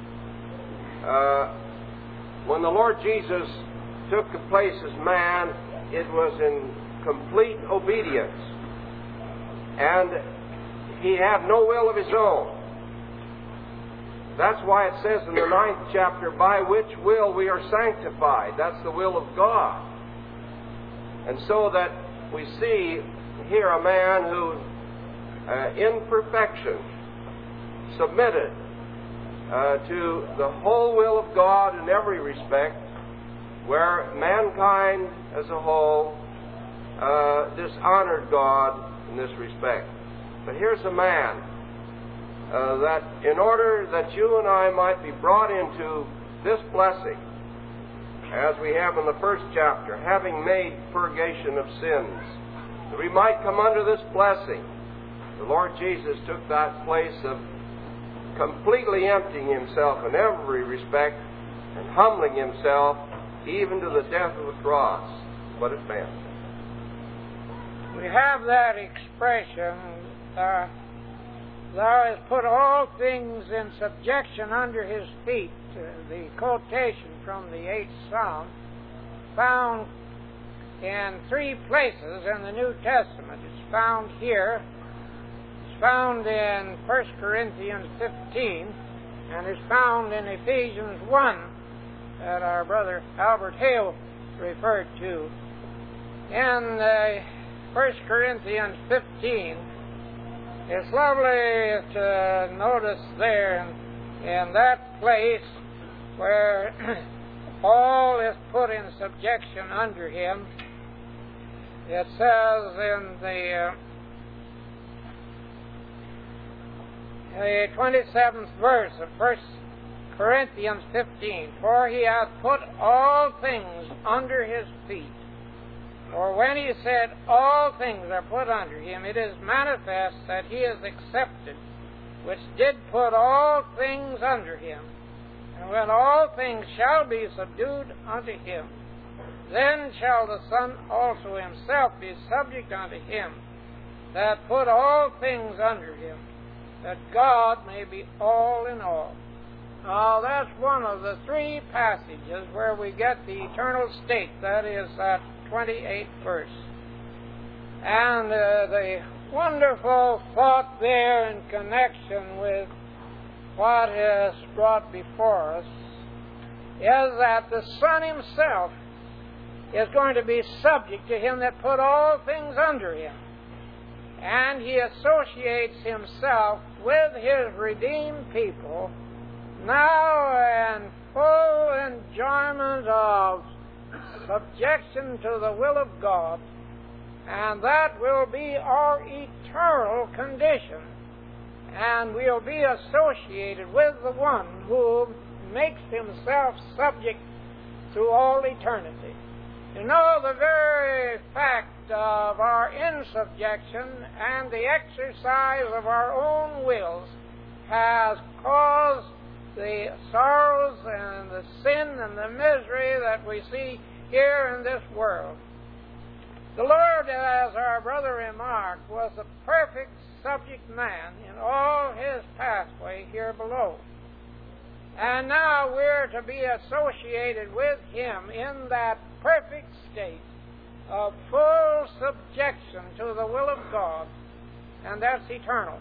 When the Lord Jesus took the place as man, it was in complete obedience. And He had no will of His own. That's why it says in the 9th chapter, by which will we are sanctified. That's the will of God. And so that we see here a man who, in perfection, submitted to the whole will of God in every respect, where mankind as a whole dishonored God in this respect. But here's a man that in order that you and I might be brought into this blessing, as we have in the 1st chapter, having made purgation of sins, that we might come under this blessing, the Lord Jesus took that place of completely emptying Himself in every respect and humbling Himself even to the death of the cross, what it meant. We have that expression, Thou hast put all things in subjection under His feet. The quotation from the 8th Psalm, found in 3 places in the New Testament. It's found here, it's found in 1 Corinthians 15, and it's found in Ephesians 1 that our brother Albert Hale referred to. In 1 Corinthians 15, it's lovely to notice there in that place where all is put in subjection under Him. It says in the 27th verse of 1 Corinthians 15, for He hath put all things under His feet. For when He said all things are put under Him, it is manifest that He is accepted, which did put all things under Him. And when all things shall be subdued unto Him, then shall the Son also Himself be subject unto Him that put all things under Him, that God may be all in all. Now, that's one of the 3 passages where we get the eternal state. That is that 28th verse. And the wonderful thought there in connection with what is brought before us is that the Son Himself is going to be subject to Him that put all things under Him. And He associates Himself with His redeemed people now in full enjoyment of subjection to the will of God, and that will be our eternal condition. And we'll be associated with the One who makes Himself subject to all eternity. You know, the very fact of our insubjection and the exercise of our own wills has caused the sorrows and the sin and the misery that we see here in this world. The Lord, as our brother remarked, was a perfect subject man in all His pathway here below. And now we're to be associated with Him in that perfect state of full subjection to the will of God, and that's eternal.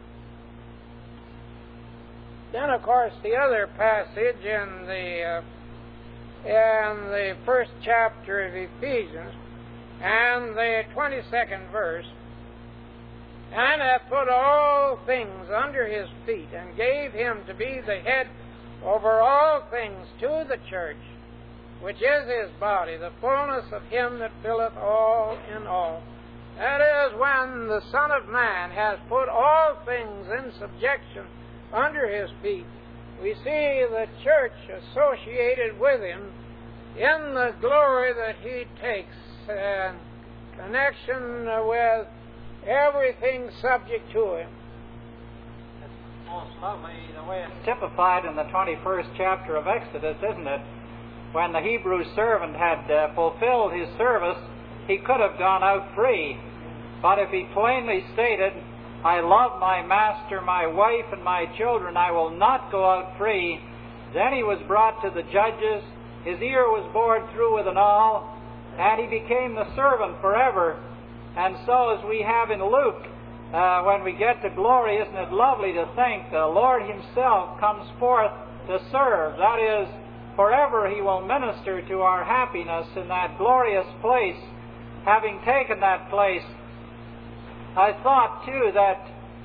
Then, of course, the other passage in the first chapter of Ephesians and the 22nd verse, and hath put all things under his feet, and gave him to be the head over all things to the church, which is his body, the fullness of him that filleth all in all. That is, when the Son of Man has put all things in subjection under his feet, we see the church associated with him in the glory that he takes in connection with everything subject to him. It's most lovely the way it's typified in the 21st chapter of Exodus, isn't it? When the Hebrew servant had fulfilled his service, he could have gone out free. But if he plainly stated, I love my master, my wife, and my children, I will not go out free, then he was brought to the judges, his ear was bored through with an awl, and he became the servant forever. And so, as we have in Luke, when we get to glory, isn't it lovely to think the Lord himself comes forth to serve? That is, forever he will minister to our happiness in that glorious place. Having taken that place, I thought, too, that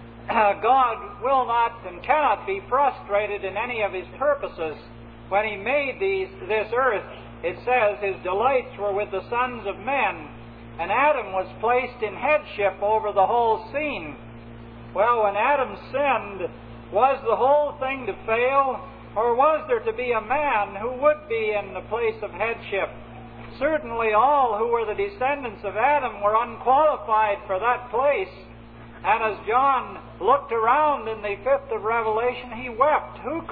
God will not and cannot be frustrated in any of his purposes. When he made this earth, it says his delights were with the sons of men, and Adam was placed in headship over the whole scene. Well, when Adam sinned, was the whole thing to fail, or was there to be a man who would be in the place of headship? Certainly all who were the descendants of Adam were unqualified for that place. And as John looked around in the 5th of Revelation, he wept. Who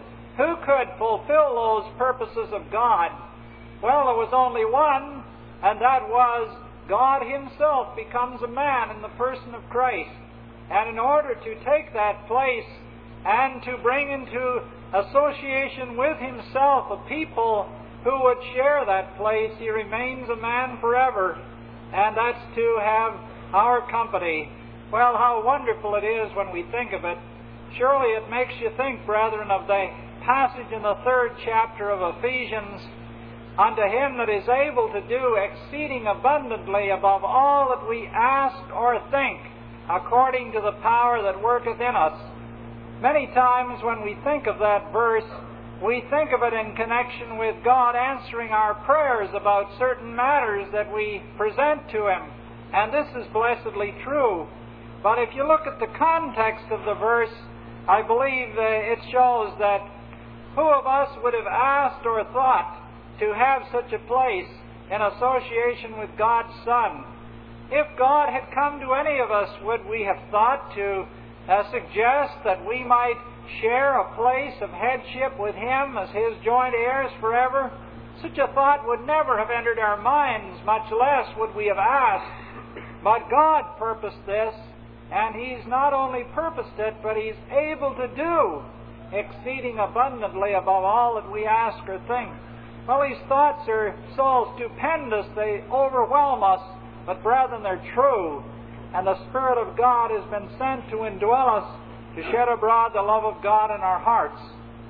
could fulfill those purposes of God? Well, there was only one, and that was God himself becomes a man in the person of Christ. And in order to take that place and to bring into association with himself a people who would share that place, he remains a man forever, and that's to have our company. Well, how wonderful it is when we think of it. Surely it makes you think, brethren, of the passage in the 3rd chapter of Ephesians, unto him that is able to do exceeding abundantly above all that we ask or think, according to the power that worketh in us. Many times when we think of that verse, we think of it in connection with God answering our prayers about certain matters that we present to him. And this is blessedly true. But if you look at the context of the verse, I believe it shows that who of us would have asked or thought to have such a place in association with God's Son? If God had come to any of us, would we have thought to suggest that we might share a place of headship with him as his joint heirs forever? Such a thought would never have entered our minds, much less would we have asked. But God purposed this, and he's not only purposed it, but he's able to do exceeding abundantly above all that we ask or think. Well, these thoughts are so stupendous, they overwhelm us, but brethren, they're true. And the Spirit of God has been sent to indwell us, to shed abroad the love of God in our hearts.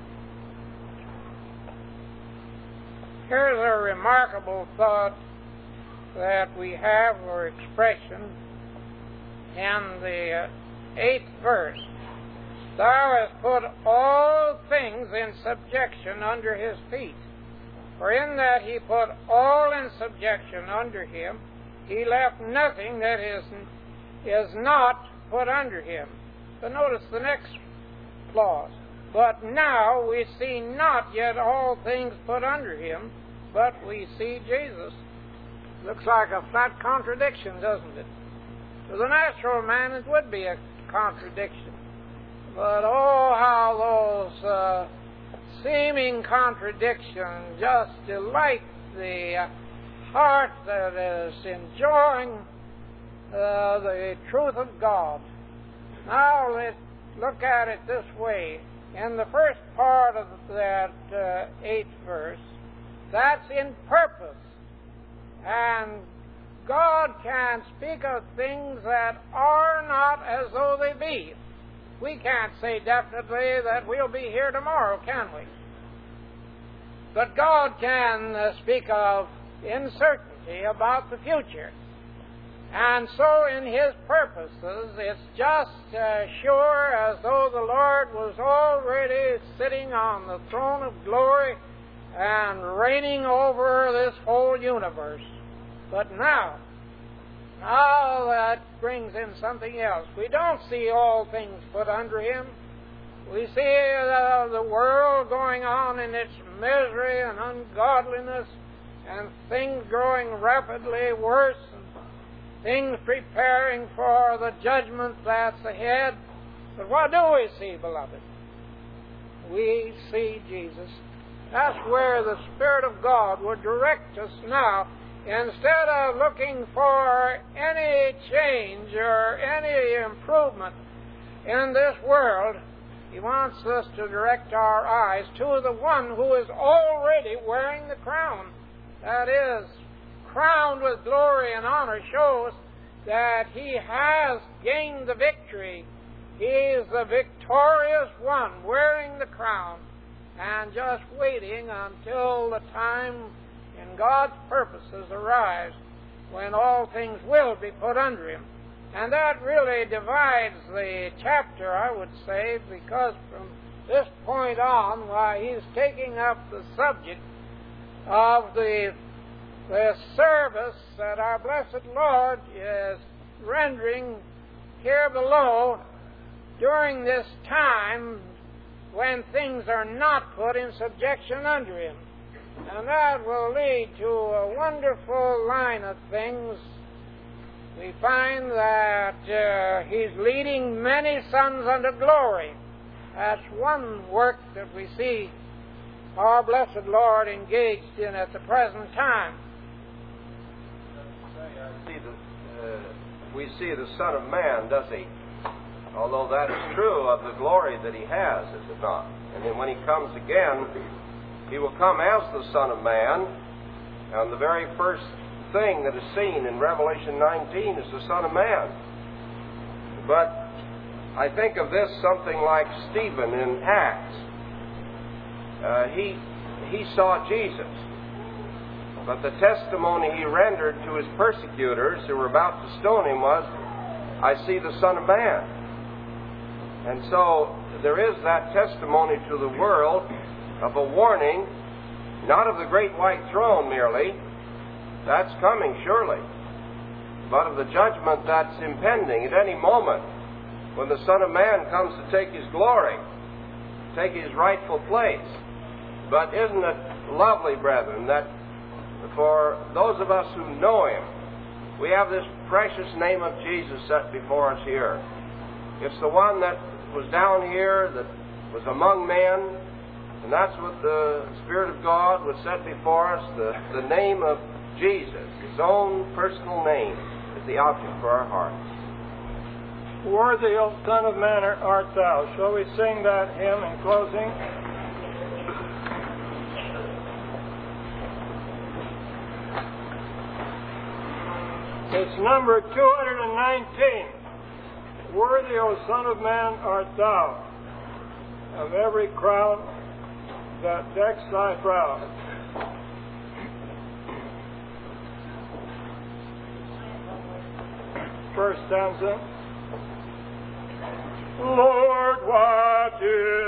Here's a remarkable thought that we have, or expression, in the 8th verse. Thou hast put all things in subjection under his feet. For in that he put all in subjection under him, he left nothing that is not put under him. But notice the next clause. But now we see not yet all things put under him, but we see Jesus. Looks like a flat contradiction, doesn't it? To the natural man, it would be a contradiction. But oh, how those seeming contradictions just delight the heart that is enjoying the truth of God. Now let's look at it this way. In the first part of that 8th verse, that's in purpose. And God can speak of things that are not as though they be. We can't say definitely that we'll be here tomorrow, can we? But God can speak of uncertainty about the future. And so in His purposes, it's just sure as though the Lord was already sitting on the throne of glory and reigning over this whole universe. But now that brings in something else. We don't see all things put under Him. We see the world going on in its misery and ungodliness, and things growing rapidly worse, and things preparing for the judgment that's ahead. But what do we see, beloved? We see Jesus. That's where the Spirit of God would direct us now. Instead of looking for any change or any improvement in this world, He wants us to direct our eyes to the one who is already wearing the crown. That is, crowned with glory and honor, shows that He has gained the victory. He is the victorious one wearing the crown and just waiting until the time in God's purposes arrives when all things will be put under Him. And that really divides the chapter, I would say, because from this point on, why he's taking up the subject of the service that our blessed Lord is rendering here below during this time when things are not put in subjection under Him. And that will lead to a wonderful line of things. We find that He's leading many sons unto glory. That's one work that we see our blessed Lord engaged in at the present time. We see the Son of Man, does He? Although that is true of the glory that He has, is it not? And then when He comes again, He will come as the Son of Man, and the very first thing that is seen in Revelation 19 is the Son of Man. But I think of this something like Stephen in Acts. He saw Jesus, but the testimony he rendered to his persecutors who were about to stone him was, "I see the Son of Man." And so there is that testimony to the world of a warning, not of the great white throne merely, that's coming surely, but of the judgment that's impending at any moment when the Son of Man comes to take His glory, take His rightful place. But isn't it lovely, brethren, that for those of us who know Him, we have this precious name of Jesus set before us here. It's the one that was down here, that was among men, and that's what the Spirit of God would set before us, the name of Jesus, His own personal name, is the object for our hearts. Worthy, O Son of Man, art Thou. Shall we sing that hymn in closing? It's number 219. Worthy, O Son of Man, art Thou, of every crown that decks Thy brow. First stanza. Lord, what is